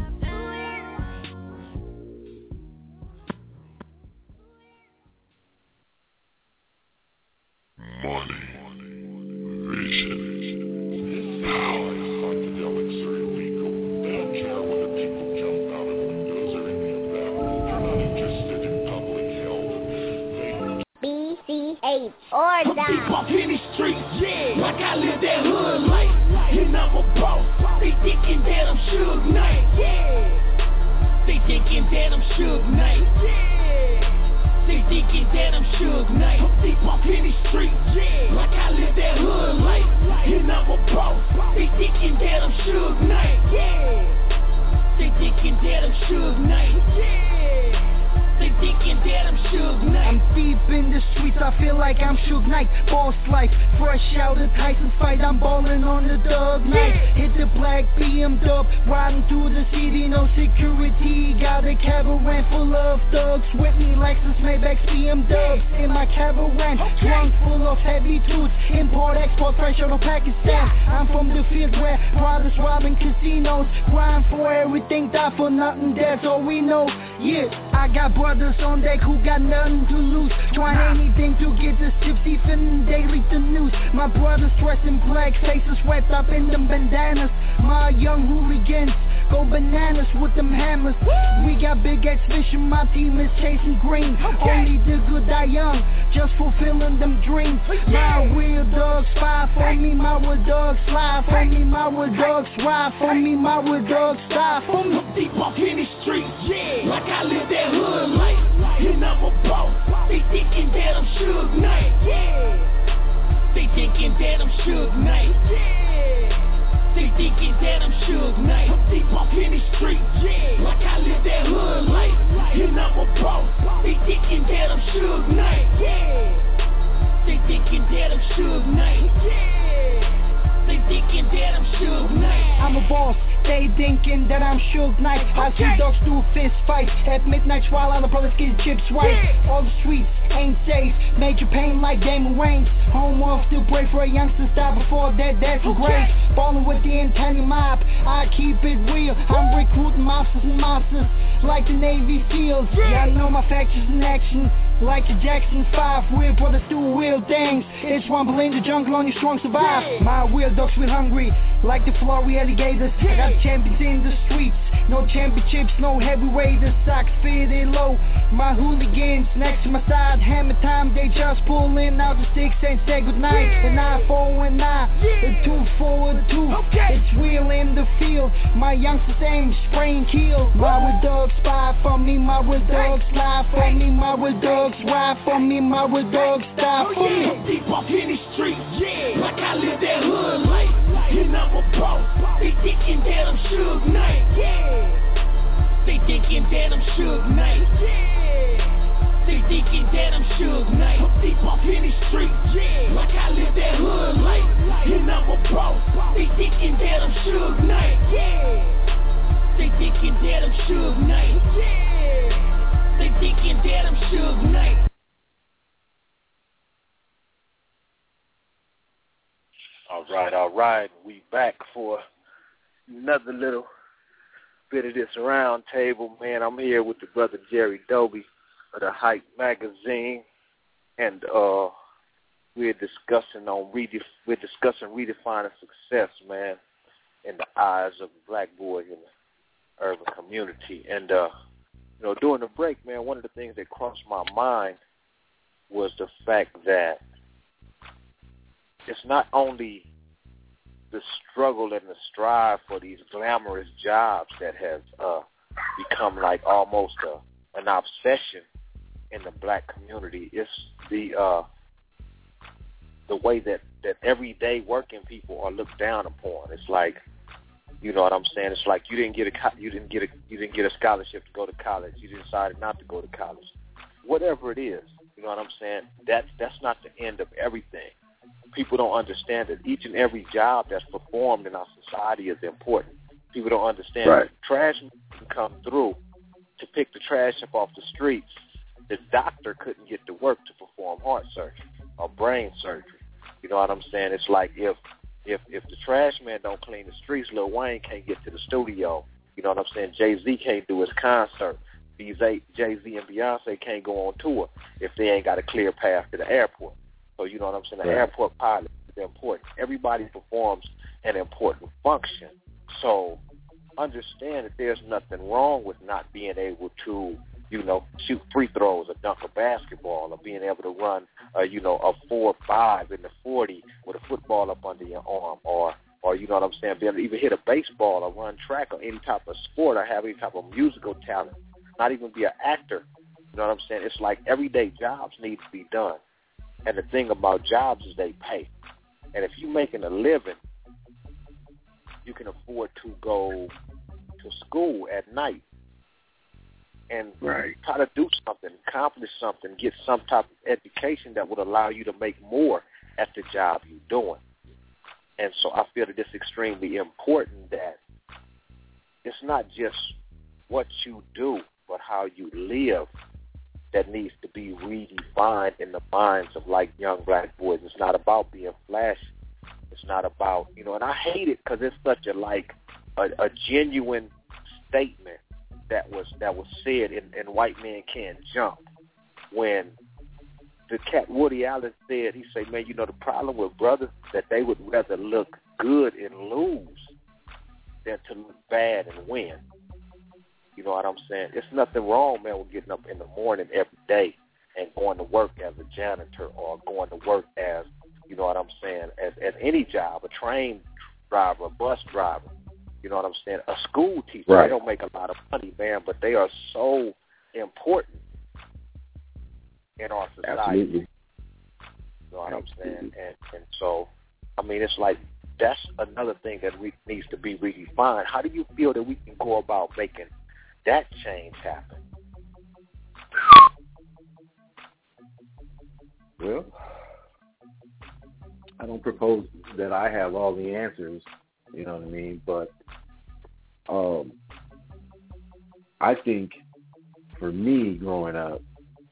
money, vision. Power, psychedelic, cerebral. They don't care when the people jump out of windows or any of that. They're not interested in public health. They B C H or die. Deep up in these streets, yeah. Like I live that hood life. And I'm a boss. They thinking that I'm Suge Knight, yeah. They thinking that I'm Suge Knight, yeah. They thinking that I'm Suge Knight. I'm deep off in these streets, yeah. Like I live that hood life, and I'm a boss. They thinking that I'm Suge Knight, yeah. They thinking that I'm Suge Knight, yeah. They thinking that I'm Suge Knight. I'm deep in the streets, I feel like I'm Suge Knight. Boss life, fresh out of Tyson fight, I'm ballin' on the dub night. Hit the black B M dub, riding through the city, no security. Got a caravan full of thugs with me, Lexus, Maybachs, B M dubs. In my caravan, trunk full of heavy tools. Import, export, fresh out of Pakistan. I'm from the field where brothers robbing casinos. Grind for everything, die for nothing, that's all we know. Yeah, I got brothers on deck who got nothing to lose. Trying anything to get this gypsy feeling daily the news. My brothers dressed in black, faces swept up in them bandanas. My young hooligans go bananas with them hammers. We got big exhibition, my team is chasing green. Okay. Only the good die young, just fulfilling them dreams. My real dogs spy for me, my real dogs slide for me, my real dogs ride for me, my real dogs die for me. I'm deep off in the streets, yeah. Like I live that hood life, and I'm a boss. They thinking that I'm Suge Knight, yeah. They thinking that I'm Suge Knight, yeah. They thinking that I'm Suge Knight. I'm deep off in the streets, yeah. Like I live that hood life, and I'm a boss. They thinking that I'm Suge Knight, yeah. They thinking that I'm Suge Knight, yeah. They thinking that I'm Suge Knight. I'm a boss. They thinking that I'm Suge Knight. Okay. I see dogs do fist fights at midnight while other brothers get chips white. Yeah. All the streets ain't safe. Major pain like Damon Wayans. Home off still pray for a youngster die before that. That's okay. Great. Ballin' with the Antenna mob. I keep it real. I'm recruiting mobsters and monsters like the Navy SEALs. Yeah, yeah I know my factions in action. Like the Jackson five, weird brothers do weird things. It's rumble in the jungle, only strong survive. Yeah. My weird dogs feel hungry, like the Florida alligators. Yeah. I got champions in the streets, no championships, no heavyweighters. Socks fitted low, my hooligans next to my side. Hammer time, they just pulling out the sticks and say goodnight. Yeah. And I four and nine, yeah. A two four two. Okay. It's real in the field. My youngsters aim, spray and kill. My weird dogs spy for me, my weird dogs lie for me, my weird dogs ride for me, my real dogs die for oh, yeah. me. Deep off in the streets, yeah. Like I live that hood life, and I'm a boss. They thinking that I'm Suge Knight, yeah. They thinking that I'm Suge Knight, yeah. They thinking that I'm Suge Knight. I'm deep off in the streets, yeah. Like I live that hood life, and I'm a boss. They thinking that I'm Suge Knight, yeah. They thinking that I'm Suge Knight, yeah. They thinking that I'm Suge Knight. All right, all right. We back for another little bit of this round table, man. I'm here with the brother Jerry Dobie of the Hype magazine, and uh, we're discussing on redef- we're discussing redefining success, man, in the eyes of the black boy in the urban community, and. uh You know, during the break, man, one of the things that crossed my mind was the fact that it's not only the struggle and the strive for these glamorous jobs that has uh, become like almost a, an obsession in the black community. It's the uh, the way that, that everyday working people are looked down upon. It's like, you know what I'm saying? It's like you didn't get a you didn't get a you didn't get a scholarship to go to college. You decided not to go to college. Whatever it is, you know what I'm saying? That's that's not the end of everything. People don't understand that each and every job that's performed in our society is important. People don't understand right. that trash can come through to pick the trash up off the streets. The doctor couldn't get to work to perform heart surgery or brain surgery. You know what I'm saying? It's like if If if the trash man don't clean the streets, Lil Wayne can't get to the studio. You know what I'm saying? Jay-Z can't do his concert. Jay-Z and Beyonce can't go on tour if they ain't got a clear path to the airport. So you know what I'm saying? The right. airport pilot is important. Everybody performs an important function. So understand that there's nothing wrong with not being able to, you know, shoot free throws or dunk a basketball, or being able to run, uh, you know, a four five in the forty with a football up under your arm, or, or you know what I'm saying, be able to even hit a baseball or run track or any type of sport or have any type of musical talent, not even be an actor You know what I'm saying? It's like everyday jobs need to be done. And the thing about jobs is they pay. And if you're making a living, you can afford to go to school at night and right. try to do something, accomplish something, get some type of education that would allow you to make more at the job you're doing. And so I feel that it's extremely important that it's not just what you do, but how you live that needs to be redefined in the minds of, like, young black boys. It's not about being flashy. It's not about, you know, and I hate it because it's such a, like, a, a genuine statement that was that was said in, in White Men Can't Jump when the cat Woody Allen said, he said, man, you know, the problem with brothers that they would rather look good and lose than to look bad and win. You know what I'm saying? There's nothing wrong, man, with getting up in the morning every day and going to work as a janitor or going to work as, you know what I'm saying, as, as any job, a train driver, a bus driver, you know what I'm saying, a school teacher. Right. They don't make a lot of money, man, but they are so important in our society. Absolutely. You know what I'm saying? And, and so, I mean, it's like that's another thing that we, needs to be redefined. How do you feel that we can go about making that change happen? Well, I don't propose that I have all the answers, you know what I mean, but um, I think for me growing up,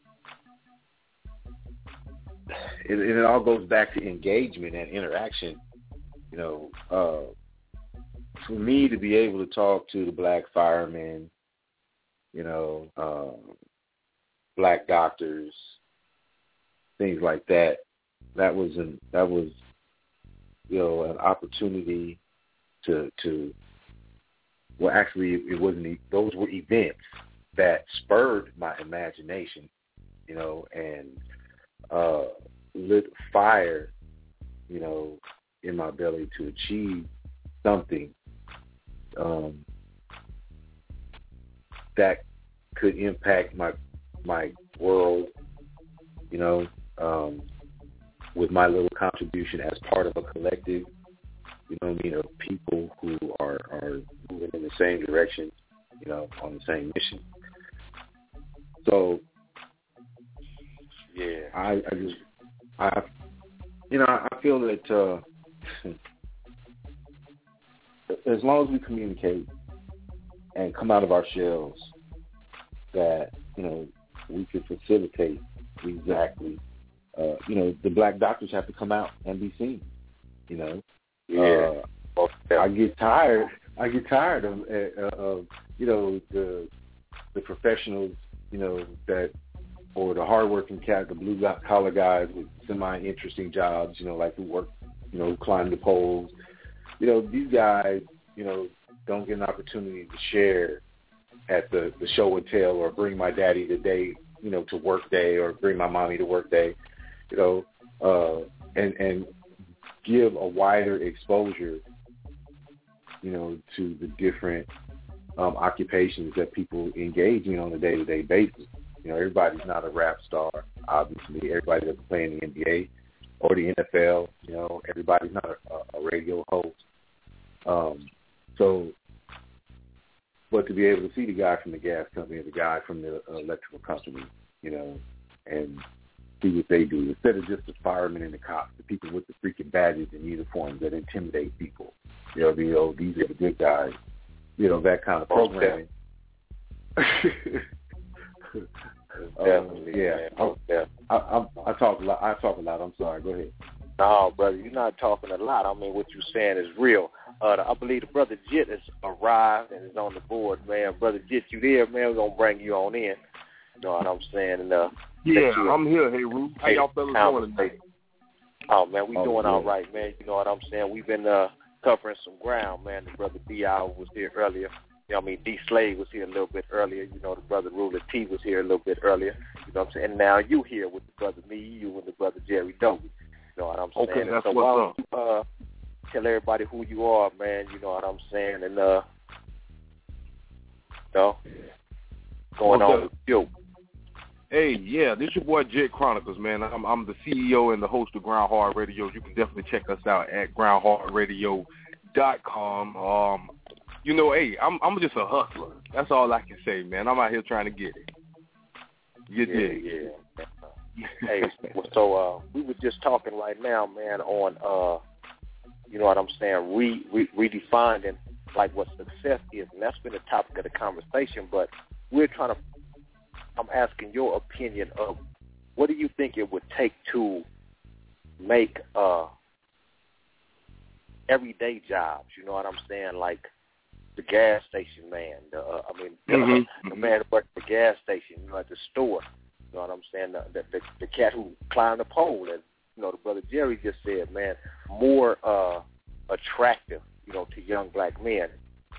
it, it all goes back to engagement and interaction. You know, uh, for me to be able to talk to the black firemen, you know, um, black doctors, things like that, that was an that was, you know, an opportunity to to. Well, actually, it wasn't. Those were events that spurred my imagination, you know, and uh, lit fire, you know, in my belly to achieve something um, that could impact my my world, you know, um, with my little contribution as part of a collective, you know what I mean, of people who are, are moving in the same direction, you know, on the same mission. So, yeah, I, I just, I, you know, I feel that uh, as long as we communicate and come out of our shells, that, you know, we could facilitate exactly, uh, you know, the black doctors have to come out and be seen, you know. Yeah. Uh, I get tired. I get tired of, uh, of you know, the the professionals, you know, that, or the hardworking cat, the blue collar guys with semi-interesting jobs, you know, like who work, you know, who climb the poles. You know, these guys, you know, don't get an opportunity to share at the, the show and tell, or bring my daddy today, you know, to work day, or bring my mommy to work day, you know, uh, and and give a wider exposure, you know, to the different um, occupations that people engage in on a day-to-day basis. You know, everybody's not a rap star, obviously. Everybody doesn't play in the N B A or the N F L. You know, everybody's not a, a radio host. Um, so, but to be able to see the guy from the gas company or the guy from the electrical company, you know, and see what they do, instead of just the firemen and the cops, the people with the freaking badges and uniforms that intimidate people. You know, you know, these are the good guys. You know, that kind of programming. um, yeah, I, yeah. I, I, I talk a lot. I talk a lot. I'm sorry. Go ahead. No, brother, you're not talking a lot. I mean, what you're saying is real. Uh, I believe the brother Jit has arrived and is on the board, man. Brother Jit, you there, man? We're gonna bring you on in. You know what I'm saying? And, uh, yeah, I'm here. Hey, Ruth. How y'all fellas doing tonight? Oh, man, we oh, doing yeah. all right, man. You know what I'm saying? We've been uh, covering some ground, man. The brother D I was here earlier. You know what I mean? D Slade was here a little bit earlier. You know, the brother Ruler T was here a little bit earlier. You know what I'm saying? And now you here with the brother me, you and the brother Jerry Doe. You know what I'm saying? Okay, that's so what's up. You, uh, tell everybody who you are, man. You know what I'm saying? And, uh, you know, going what's on up? with you. Hey, yeah, this your boy Jet Chronicles, man. I'm I'm the C E O and the host of Ground Hard Radio. You can definitely check us out at ground hard radio dot com. Um, you know, hey, I'm I'm just a hustler. That's all I can say, man. I'm out here trying to get it. You yeah, dig? yeah. Hey, so uh, we were just talking right now, man, on uh, you know what I'm saying, re, re redefining like what success is, and that's been the topic of the conversation. But we're trying to, I'm asking your opinion of what do you think it would take to make uh, everyday jobs, you know what I'm saying, like the gas station man, the, uh, I mean, mm-hmm. the man who works at the gas station, you know, at the store, you know what I'm saying, the, the, the, the cat who climbed the pole, and, you know, the brother Jerry just said, man, more uh, attractive, you know, to young black men.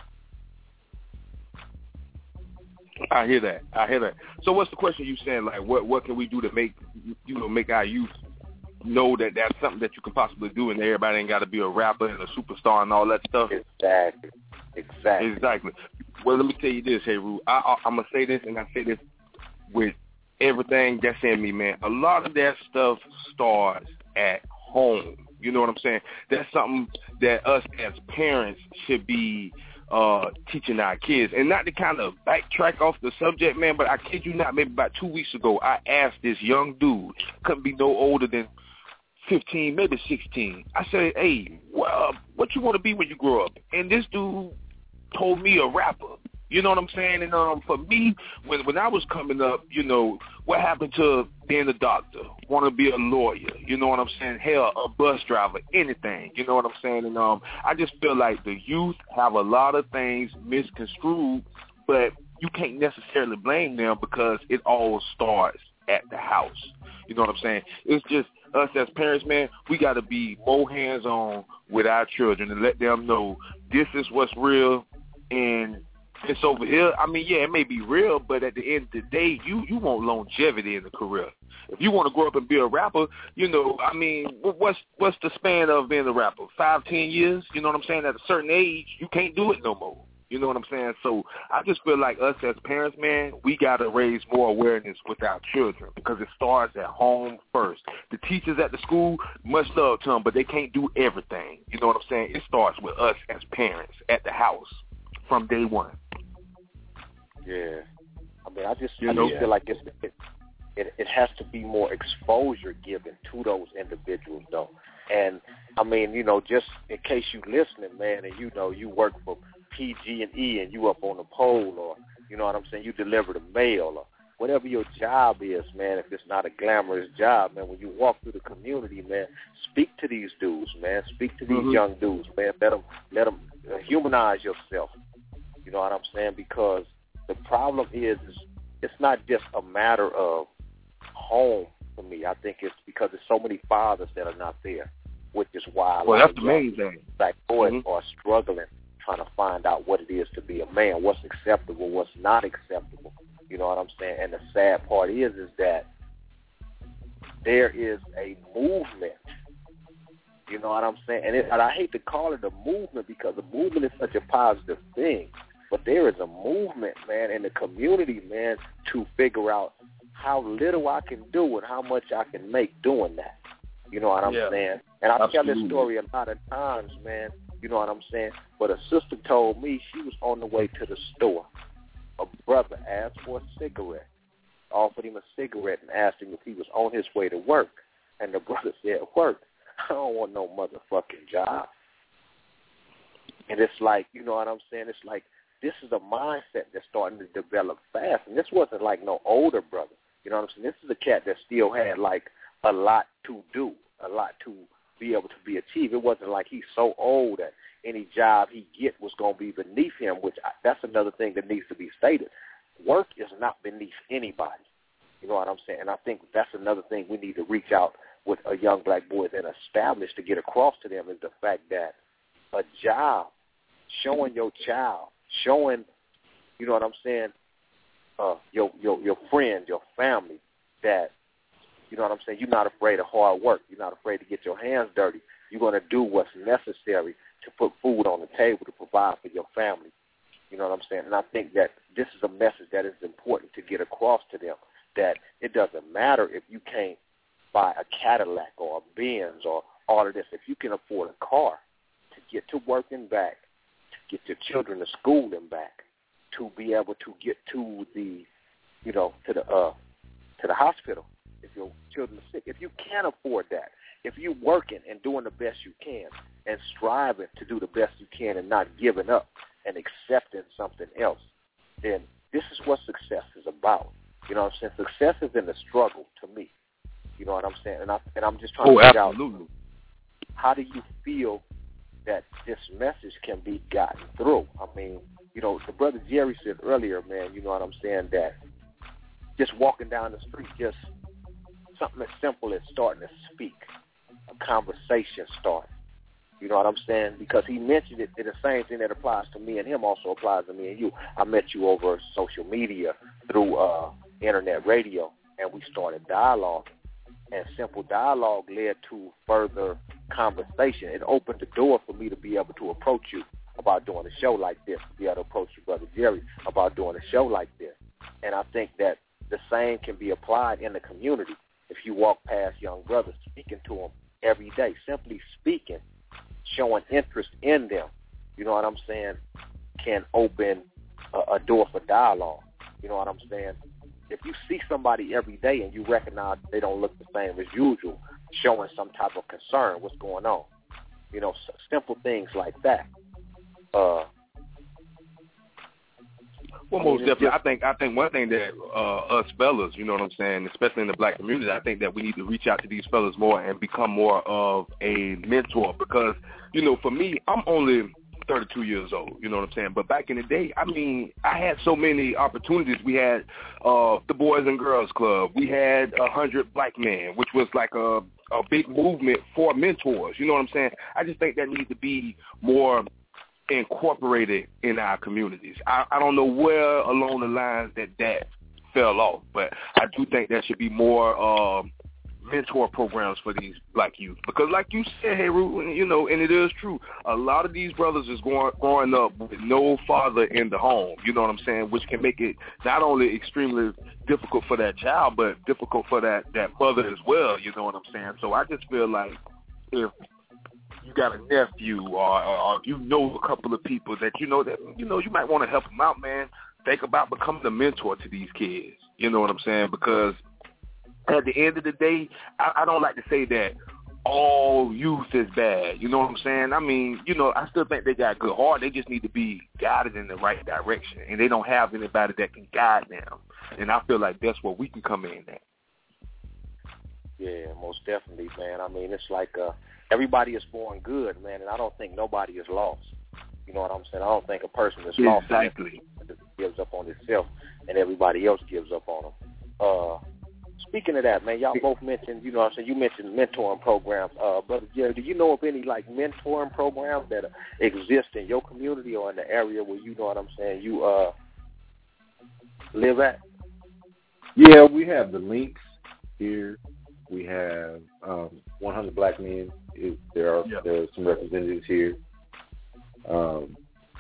I hear that. I hear that. So what's the question you saying? Like, what what can we do to make, you know, make our youth know that that's something that you can possibly do, and everybody ain't got to be a rapper and a superstar and all that stuff? Exactly. Exactly. Exactly. Well, let me tell you this, Heru. I, I, I'm going to say this, and I say this with everything that's in me, man. A lot of that stuff starts at home. You know what I'm saying? That's something that us as parents should be uh, teaching our kids. And not to kind of backtrack off the subject, man, but I kid you not, maybe about two weeks ago, I asked this young dude, couldn't be no older than fifteen, maybe sixteen. I said, hey, well, what you want to be when you grow up? And this dude told me a rapper. You know what I'm saying? And um, for me, when when I was coming up, you know, what happened to being a doctor? Want to be a lawyer? You know what I'm saying? Hell, a bus driver, anything. You know what I'm saying? And um, I just feel like the youth have a lot of things misconstrued, but you can't necessarily blame them because it all starts at the house. You know what I'm saying? It's just us as parents, man, we got to be more hands-on with our children and let them know this is what's real and it's over here. I mean, yeah, it may be real, but at the end of the day, you, you want longevity in the career. If you want to grow up and be a rapper, you know, I mean, what's what's the span of being a rapper? Five, ten years? You know what I'm saying? At a certain age, you can't do it no more. You know what I'm saying? So I just feel like us as parents, man, we got to raise more awareness with our children because it starts at home first. The teachers at the school, much love to them, but they can't do everything. You know what I'm saying? It starts with us as parents at the house from day one. Yeah. I mean, I just, you I know, just feel like it's, it, it, it has to be more exposure given to those individuals, though. And, I mean, you know, just in case you listening, man, and you know you work for P G and E and you up on the pole, or, you know what I'm saying, you deliver the mail, or whatever your job is, man, if it's not a glamorous job, man, when you walk through the community, man, speak to these dudes, man. Speak to these mm-hmm. young dudes, man. Let them, let them uh, humanize yourself. You know what I'm saying? Because the problem is, is it's not just a matter of home for me. I think it's because there's so many fathers that are not there, which is why well, that's the main thing. Black boys mm-hmm. are struggling trying to find out what it is to be a man, what's acceptable, what's not acceptable. You know what I'm saying? And the sad part is, is that there is a movement. You know what I'm saying? And, it, and I hate to call it a movement because a movement is such a positive thing. But there is a movement, man, in the community, man, to figure out how little I can do and how much I can make doing that. You know what I'm yeah. saying? And I Absolutely. tell this story a lot of times, man. You know what I'm saying? But a sister told me she was on the way to the store. A brother asked for a cigarette, offered him a cigarette and asked him if he was on his way to work. And the brother said, work? I don't want no motherfucking job. And it's like, you know what I'm saying? It's like, this is a mindset that's starting to develop fast. And this wasn't like no older brother. You know what I'm saying? This is a cat that still had like a lot to do, a lot to be able to be achieved. It wasn't like he's so old that any job he get was going to be beneath him, which I, that's another thing that needs to be stated. Work is not beneath anybody. You know what I'm saying? And I think that's another thing we need to reach out with a young black boys and establish to get across to them is the fact that a job, showing your child, showing, you know what I'm saying, uh, your your your friends, your family, that, you know what I'm saying, you're not afraid of hard work. You're not afraid to get your hands dirty. You're going to do what's necessary to put food on the table to provide for your family. You know what I'm saying? And I think that this is a message that is important to get across to them, that it doesn't matter if you can't buy a Cadillac or a Benz or all of this. If you can afford a car to get to work and back, to get your children to school and back, to be able to get to the, you know, to the uh, to the hospital if your children are sick. If you can't afford that, if you're working and doing the best you can and striving to do the best you can and not giving up and accepting something else, then this is what success is about. You know what I'm saying? Success is in the struggle to me. You know what I'm saying? And, I, and I'm just trying oh, to figure absolutely. out, how do you feel that this message can be gotten through? I mean, you know, the brother Jerry said earlier, man, you know what I'm saying, that just walking down the street, just something as simple as starting to speak, a conversation starts. You know what I'm saying? Because he mentioned it, the same thing that applies to me and him also applies to me and you. I met you over social media through uh, internet radio, and we started dialogue. And simple dialogue led to further conversation. It opened the door for me to be able to approach you about doing a show like this, to be able to approach your brother Jerry about doing a show like this. And I think that the same can be applied in the community. If you walk past young brothers, speaking to them every day, simply speaking, showing interest in them, you know what I'm saying, can open a, a door for dialogue. You know what I'm saying? If you see somebody every day and you recognize they don't look the same as usual, showing some type of concern, what's going on? You know, so simple things like that. Uh, Well, most definitely. I think I think one thing that uh, us fellas, you know what I'm saying, especially in the black community, I think that we need to reach out to these fellas more and become more of a mentor because, you know, for me, I'm only thirty-two years old, you know what I'm saying? But back in the day, I mean, I had so many opportunities. We had uh, the Boys and Girls Club. We had a hundred black men, which was like a, a big movement for mentors, you know what I'm saying? I just think that needs to be more incorporated in our communities. I, I don't know where along the lines that that fell off, but I do think there should be more uh, mentor programs for these black youth. Because like you said, hey, Ru, you know, and it is true, a lot of these brothers is going, growing up with no father in the home, you know what I'm saying, which can make it not only extremely difficult for that child, but difficult for that, that mother as well, you know what I'm saying? So I just feel like if you got a nephew or, or, or you know a couple of people that you know that, you know, you might want to help them out, man, think about becoming a mentor to these kids, you know what I'm saying? Because at the end of the day, I, I don't like to say that all youth is bad. You know what I'm saying? I mean, you know, I still think they got good heart. They just need to be guided in the right direction, and they don't have anybody that can guide them. And I feel like that's where we can come in at. Yeah, most definitely, man. I mean, it's like uh, everybody is born good, man, and I don't think nobody is lost. You know what I'm saying? I don't think a person is lost. Exactly. Gives up on himself, and everybody else gives up on him. Uh, speaking of that, man, y'all both mentioned, you know what I'm saying, you mentioned mentoring programs. Uh, Brother Jerry, do you know of any, like, mentoring programs that exist in your community or in the area where, you know what I'm saying, you uh, live at? Yeah, we have the Links here. We have um, one hundred Black Men. It, there are yep. there are some representatives here. Um,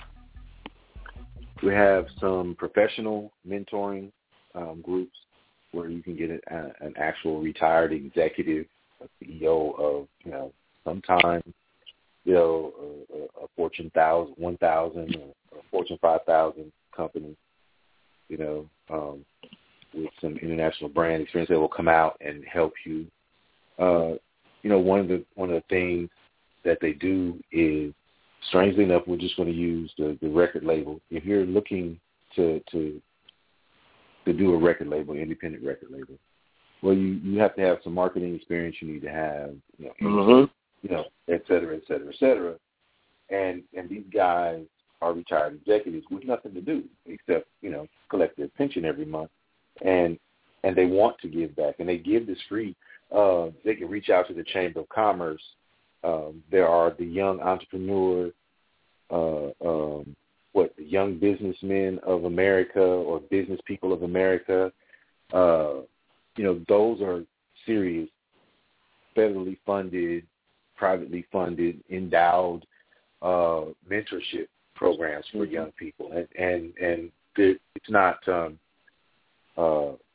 we have some professional mentoring um, groups where you can get an, a, an actual retired executive, a C E O of, you know, sometime, you know, a, a Fortune thousand, one thousand, or a Fortune five thousand company, you know, um, with some international brand experience that will come out and help you. Uh, you know, one of the one of the things that they do is, strangely enough, we're just going to use the, the record label. If you're looking to to to do a record label, independent record label, well, you, you have to have some marketing experience. You need to have, you know, mm-hmm. you know, et cetera, et cetera, et cetera. And and these guys are retired executives with nothing to do except, you know, collect their pension every month. And and they want to give back, and they give this free. Uh, they can reach out to the Chamber of Commerce. Um, there are the Young Entrepreneur, uh, um, what the Young Businessmen of America or Business People of America. Uh, you know, those are serious, federally funded, privately funded, endowed uh, mentorship programs for young people, and and and it's not. Um, Uh,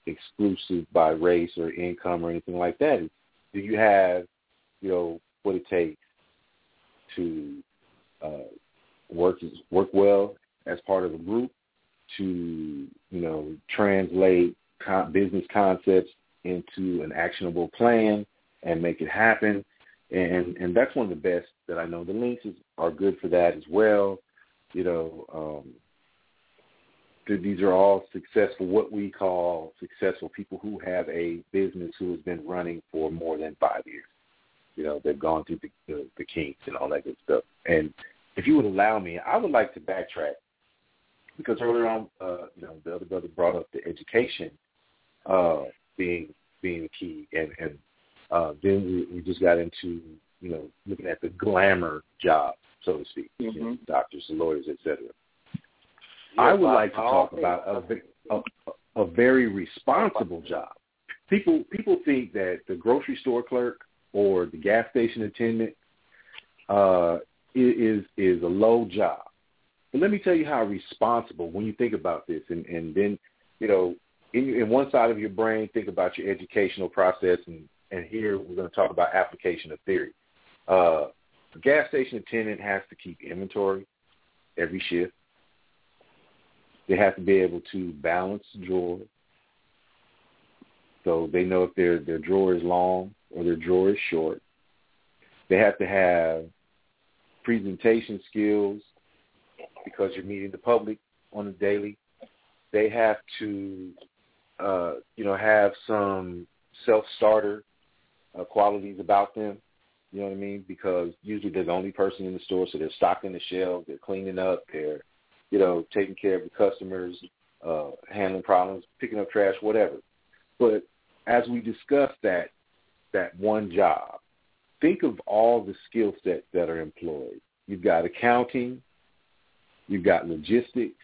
exclusive by race or income or anything like that. Do you have, you know, what it takes to uh, work work well as part of a group, to, you know, translate con- business concepts into an actionable plan and make it happen. And and that's one of the best that I know. The Lynx is, are good for that as well. You know, um, these are all successful, what we call successful people who have a business who has been running for more than five years. You know, they've gone through the, the, the kinks and all that good stuff. And if you would allow me, I would like to backtrack, because earlier on, uh, you know, the other brother brought up the education uh, being being the key, and and uh, then we, we just got into, you know, looking at the glamour job, so to speak, mm-hmm. you know, doctors, lawyers, et cetera. Yeah, I would like to talk about a, a, a very responsible job. People people think that the grocery store clerk or the gas station attendant uh, is is a low job. But let me tell you how responsible, when you think about this, and, and then, you know, in, in one side of your brain, think about your educational process, and, and here we're going to talk about application of theory. Uh, a gas station attendant has to keep inventory every shift. They have to be able to balance drawers, so they know if their, their drawer is long or their drawer is short. They have to have presentation skills, because you're meeting the public on a daily. They have to, uh, you know, have some self-starter uh, qualities about them, you know what I mean? Because usually they're the only person in the store, so they're stocking the shelves, they're cleaning up, they're, you know, taking care of the customers, uh, handling problems, picking up trash, whatever. But as we discuss that, that one job, think of all the skill sets that are employed. You've got accounting, you've got logistics,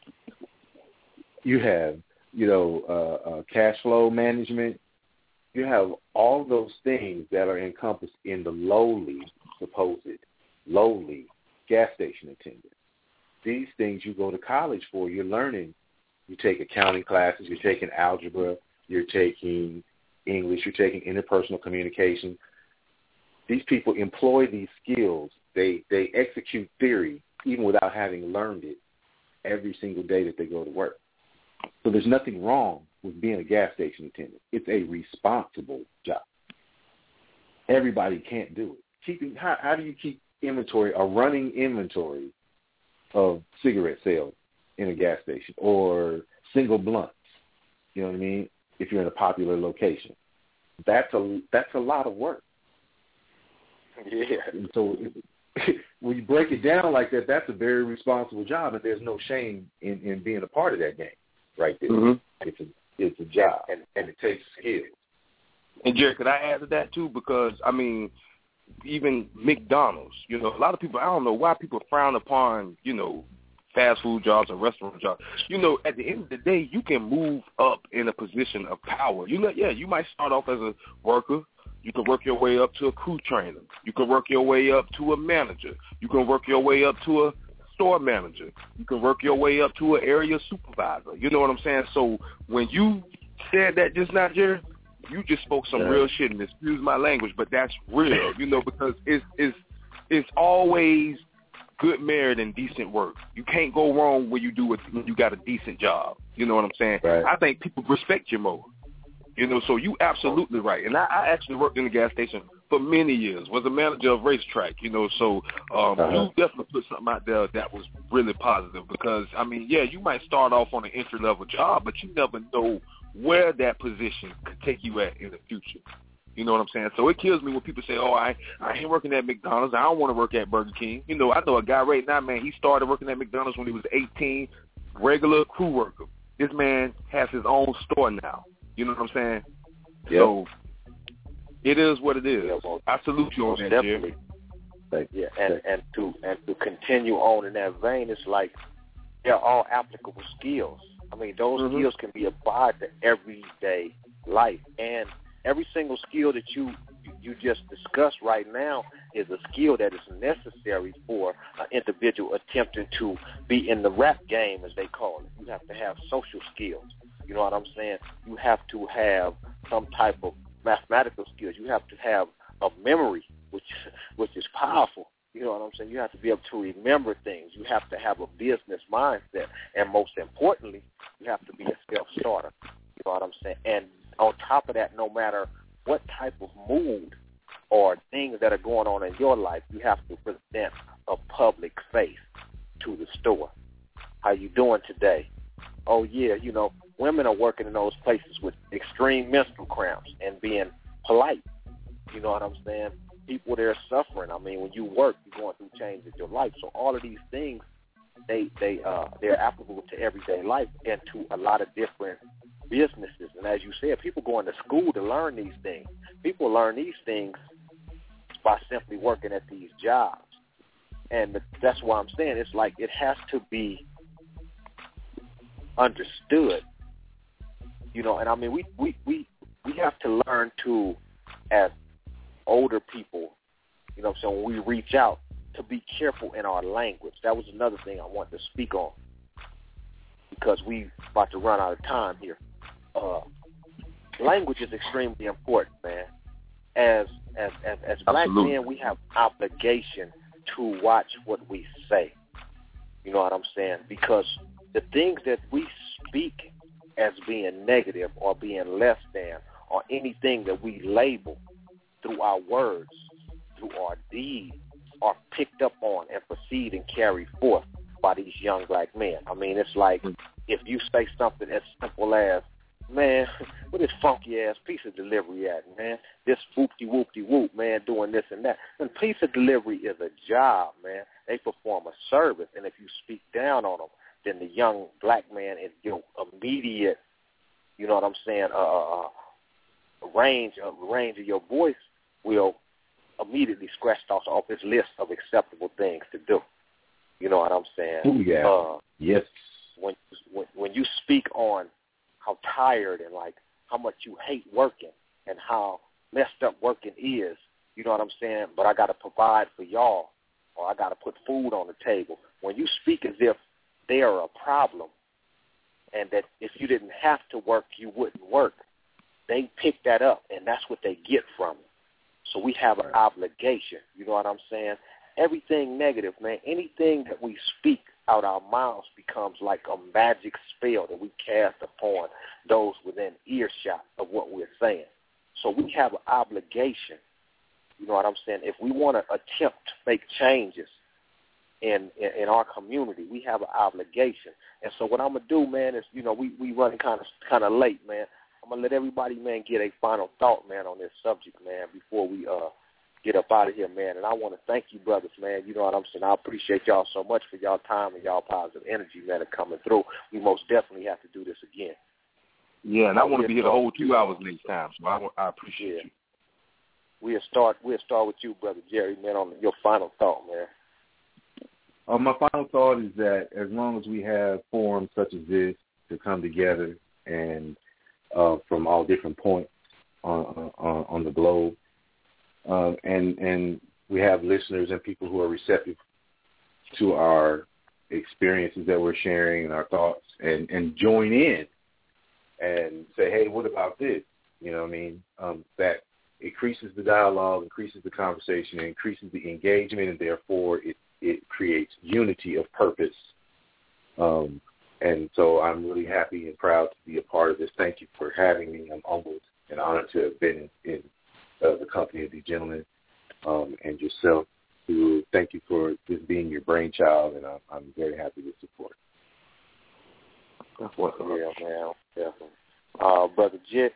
you have, you know, uh, uh, cash flow management. You have all those things that are encompassed in the lowly, supposed lowly gas station attendant. These things you go to college for. You're learning. You take accounting classes. You're taking algebra. You're taking English. You're taking interpersonal communication. These people employ these skills. They they execute theory even without having learned it every single day that they go to work. So there's nothing wrong with being a gas station attendant. It's a responsible job. Everybody can't do it. Keeping how, how do you keep inventory, a running inventory of cigarette sales in a gas station or single blunts? You know what I mean? If you're in a popular location, that's a that's a lot of work. Yeah. And so when you break it down like that, that's a very responsible job, and there's no shame in, in being a part of that game right there. Mm-hmm. It's a it's a job, and, and it takes skills. And, Jerry, could I add to that, too? Because, I mean, even McDonald's, you know, a lot of people, I don't know why people frown upon, you know, fast food jobs or restaurant jobs. You know, at the end of the day, you can move up in a position of power. You know, yeah, you might start off as a worker. You can work your way up to a crew trainer. You can work your way up to a manager. You can work your way up to a store manager. You can work your way up to an area supervisor. You know what I'm saying? So when you said that just now, Jerry, you just spoke some yeah. real shit, and excuse my language, but that's real, you know, because it's, it's, it's always good merit and decent work. You can't go wrong when you do it, when you got a decent job. You know what I'm saying? Right. I think people respect you more. You know, so you absolutely right. And I, I actually worked in the gas station for many years, was a manager of racetrack, you know, so um, uh-huh. you definitely put something out there that was really positive because, I mean, yeah, you might start off on an entry-level job, but you never know where that position could take you at in the future. You know what I'm saying? So it kills me when people say, oh, I, I ain't working at McDonald's. I don't want to work at Burger King. You know, I know a guy right now, man, he started working at McDonald's when he was eighteen, regular crew worker. This man has his own store now. You know what I'm saying? Yep. So it is what it is. Yeah, well, I salute you on that, definitely. Jerry. Yeah, and, and to and to continue on in that vein, it's like they're all applicable skills. I mean, those mm-hmm. skills can be applied to everyday life, and every single skill that you you just discussed right now is a skill that is necessary for an individual attempting to be in the rap game, as they call it. You have to have social skills. You know what I'm saying? You have to have some type of mathematical skills. You have to have a memory, which which is powerful. You know what I'm saying? You have to be able to remember things. You have to have a business mindset. And most importantly, you have to be a self-starter. You know what I'm saying? And on top of that, no matter what type of mood or things that are going on in your life, you have to present a public face to the store. How you doing today? Oh, yeah, you know, women are working in those places with extreme menstrual cramps and being polite. You know what I'm saying? People there are suffering. I mean, when you work, you're going through change in your life. So all of these things, they, they, uh, they're applicable to everyday life and to a lot of different businesses. And as you said, people going to school to learn these things. People learn these things by simply working at these jobs. And that's why I'm saying it's like it has to be understood, you know, and I mean, we, we, we, we have to learn to, as older people, you know what I'm saying, when we reach out, to be careful in our language. That was another thing I wanted to speak on because we about to run out of time here. Uh, language is extremely important, man. As, as, as, as black men, we have obligation to watch what we say. You know what I'm saying? Because the things that we speak as being negative or being less than or anything that we label through our words, through our deeds, are picked up on and proceed and carried forth by these young black men. I mean, it's like if you say something as simple as, man, where this funky-ass pizza delivery at, man? This whoopty-whoopty-whoop, man, doing this and that. And pizza delivery is a job, man. They perform a service, and if you speak down on them, then the young black man is your immediate, you know what I'm saying, uh, range of range of your voice will immediately scratch off off this list of acceptable things to do. You know what I'm saying? Oh, yeah. Uh, yes. When, when when you speak on how tired and like how much you hate working and how messed up working is, you know what I'm saying? But I got to provide for y'all, or I got to put food on the table. When you speak as if they are a problem, and that if you didn't have to work, you wouldn't work, they pick that up, and that's what they get from it. So we have an obligation. You know what I'm saying? Everything negative, man, anything that we speak out our mouths becomes like a magic spell that we cast upon those within earshot of what we're saying. So we have an obligation, you know what I'm saying? If we want to attempt to make changes in, in in our community, we have an obligation. And so what I'm gonna do, man, is you know we we running kind of kind of late, man. I'm gonna let everybody, man, get a final thought, man, on this subject, man, before we uh get up out of here, man. And I want to thank you, brothers, man. You know what I'm saying? I appreciate y'all so much for y'all time and y'all positive energy, man, of coming through. We most definitely have to do this again. Yeah, and I want to be here the whole two hours next time, so I, I appreciate yeah. you. We'll start. We'll start with you, brother Jerry, man, on your final thought, man. Uh, my final thought is that as long as we have forums such as this to come together and uh, from all different points on on, on the globe, um, and and we have listeners and people who are receptive to our experiences that we're sharing and our thoughts, and, and join in and say, hey, what about this? You know what I mean? Um, that increases the dialogue, increases the conversation, increases the engagement, and therefore it, it creates unity of purpose. Um, and so I'm really happy and proud to be a part of this. Thank you for having me. I'm humbled and honored to have been in, in uh, the company of these gentlemen um, and yourself. Who thank you for this being your brainchild, and I'm, I'm very happy to support. That's what's up. Yeah, man. Definitely. Uh, Brother Jit.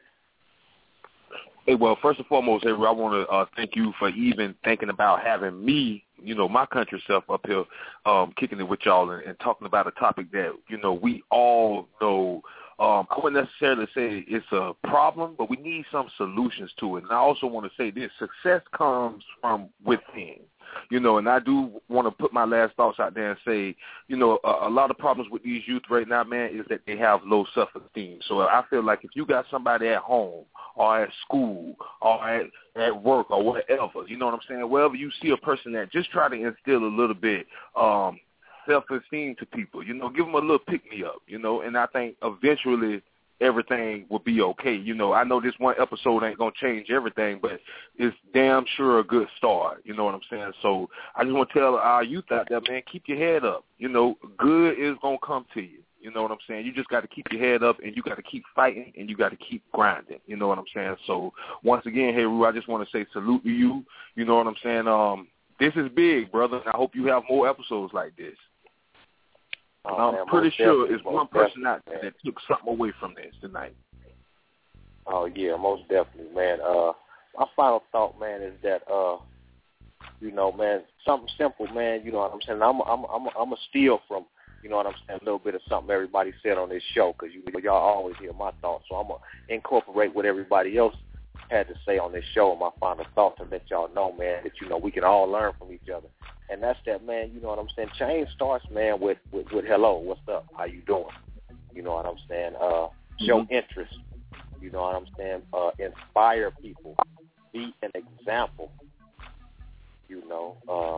Hey, well, first and foremost, hey, I want to uh, thank you for even thinking about having me, you know, my country self up here, um, kicking it with y'all and, and talking about a topic that, you know, we all know. Um, I wouldn't necessarily say it's a problem, but we need some solutions to it. And I also want to say this: success comes from within. You know, and I do want to put my last thoughts out there and say, you know, a, a lot of problems with these youth right now, man, is that they have low self-esteem. So I feel like if you got somebody at home or at school or at, at work or whatever, you know what I'm saying, wherever you see a person that, just try to instill a little bit um, self-esteem to people. You know, give them a little pick-me-up, you know, and I think eventually everything will be okay. You know, I know this one episode ain't going to change everything, but it's damn sure a good start. You know what I'm saying? So I just want to tell our youth out there, man, keep your head up. You know, good is going to come to you. You know what I'm saying? You just got to keep your head up, and you got to keep fighting, and you got to keep grinding. You know what I'm saying? So once again, Heru, I just want to say salute to you. You know what I'm saying? Um, this is big, brother. I hope you have more episodes like this. Oh, I'm man, pretty sure it's most one person out there that took something away from this tonight. Oh, yeah, most definitely, man. Uh, my final thought, man, is that, uh, you know, man, something simple, man, you know what I'm saying? I'm I'm I'm I'm a steal from, you know what I'm saying, a little bit of something everybody said on this show, because you, y'all always hear my thoughts. So I'm going to incorporate what everybody else had to say on this show and my final thought to let y'all know, man, that, you know, we can all learn from each other. And that's that, man, you know what I'm saying? Change starts, man, with, with, with hello, what's up, how you doing? You know what I'm saying? Uh, show mm-hmm. interest. You know what I'm saying? Uh, inspire people. Be an example. You know,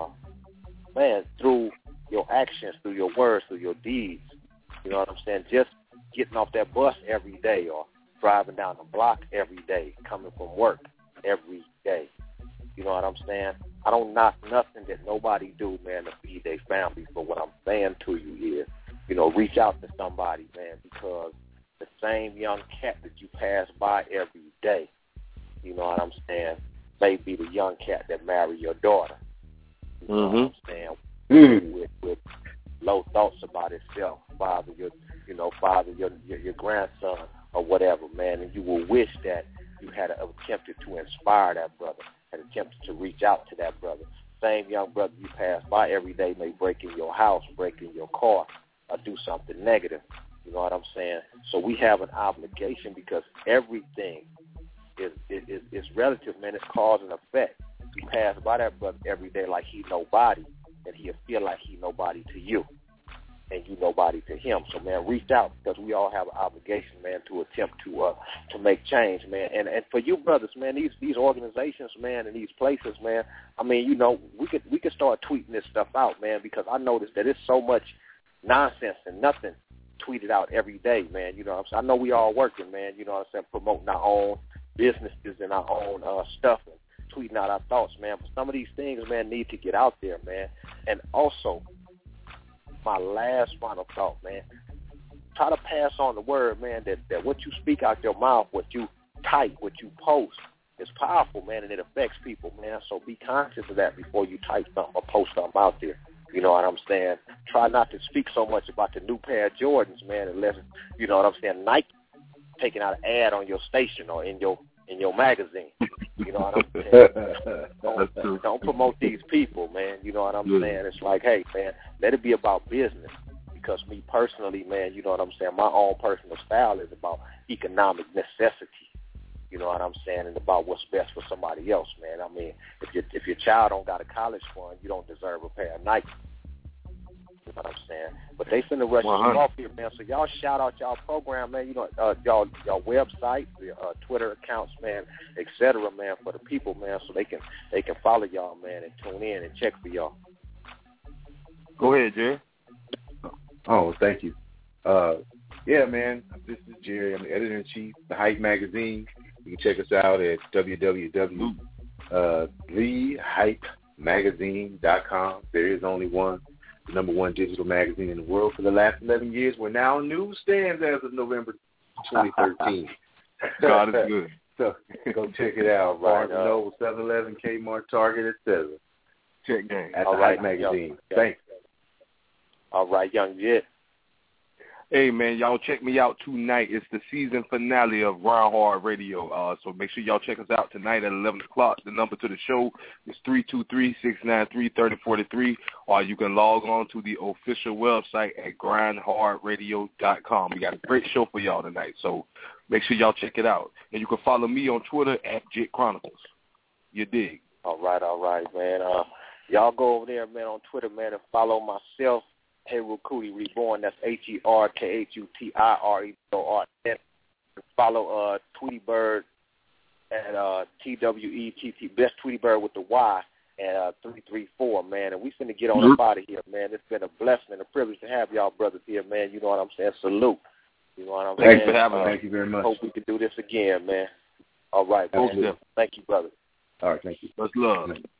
uh, man, through your actions, through your words, through your deeds. You know what I'm saying? Just getting off that bus every day or driving down the block every day, coming from work every day. You know what I'm saying? I don't knock nothing that nobody do, man, to feed their families. But what I'm saying to you is, you know, reach out to somebody, man, because the same young cat that you pass by every day, you know what I'm saying, may be the young cat that marry your daughter. You know mm-hmm. what I'm saying? Mm. With, with low thoughts about itself, father your, you know, father your, your your grandson or whatever, man, and you will wish that you had attempted to inspire that brother, had attempted to reach out to that brother. Same young brother you pass by every day may break in your house, break in your car, or do something negative. You know what I'm saying? So we have an obligation, because everything is is, is relative, man. It's cause and effect. You pass by that brother every day like he nobody, and he'll feel like he nobody to you, and you nobody to him. So, man, reach out, because we all have an obligation, man, to attempt to uh, to make change, man. And and for you brothers, man, these these organizations, man, and these places, man, I mean, you know, we could we could start tweeting this stuff out, man, because I noticed that there's so much nonsense and nothing tweeted out every day, man. You know what I'm saying? I know we all working, man, you know what I'm saying, promoting our own businesses and our own uh, stuff and tweeting out our thoughts, man. But some of these things, man, need to get out there, man. And also, my last final thought, man, try to pass on the word, man, that, that what you speak out your mouth, what you type, what you post, is powerful, man, and it affects people, man. So be conscious of that before you type something or post something out there. You know what I'm saying? Try not to speak so much about the new pair of Jordans, man, unless, you know what I'm saying, Nike taking out an ad on your station or in your in your magazine. You know what I'm saying? Don't, don't promote these people, man. You know what I'm yeah. saying? It's like, hey, man, let it be about business. Because me personally, man, you know what I'm saying, my own personal style is about economic necessity. You know what I'm saying? And about what's best for somebody else, man. I mean, if your if your child don't got a college fund, you don't deserve a pair of Nike. You know what I'm saying? But they finna rush you off here, man. So y'all shout out y'all program, man. You know, uh, y'all y'all website, your uh, Twitter accounts, man, et cetera, man, for the people, man, so they can they can follow y'all, man, and tune in and check for y'all. Go ahead, Jerry. Oh, thank you. Uh, yeah, man. This is Jerry. I'm the editor-in-chief of The Hype Magazine. You can check us out at w w w dot the hype magazine dot com. There is only one, the number one digital magazine in the world for the last eleven years. We're now on newsstands as of November twenty thirteen. God is good. So go check it out. Barnes and Noble, seven eleven, Kmart, Target, et cetera. Check game. At The Hype Magazine. Thanks. All right, Young Jet. Hey, man, y'all check me out tonight. It's the season finale of Grind Hard Radio. Uh, so make sure y'all check us out tonight at eleven o'clock. The number to the show is three two three, six nine three, three oh four three, or you can log on to the official website at grind hard radio dot com. We got a great show for y'all tonight, so make sure y'all check it out. And you can follow me on Twitter at Jet Chronicles. You dig? All right, all right, man. Uh, y'all go over there, man, on Twitter, man, and follow myself, Heru Kuti Reborn. That's H E R K H U T I R E O R N. Follow uh, Tweety Bird at uh, T W E T T, Best Tweety Bird with the Y, at uh, three three four, man. And we finna get on mm-hmm. up out of here, man. It's been a blessing and a privilege to have y'all brothers here, man. You know what I'm saying? Salute. You know what I'm Thanks saying? for having uh, me. Thank you very much. Hope we can do this again, man. All right, man. Absolutely. Thank you, brother. All right, thank you. Much love.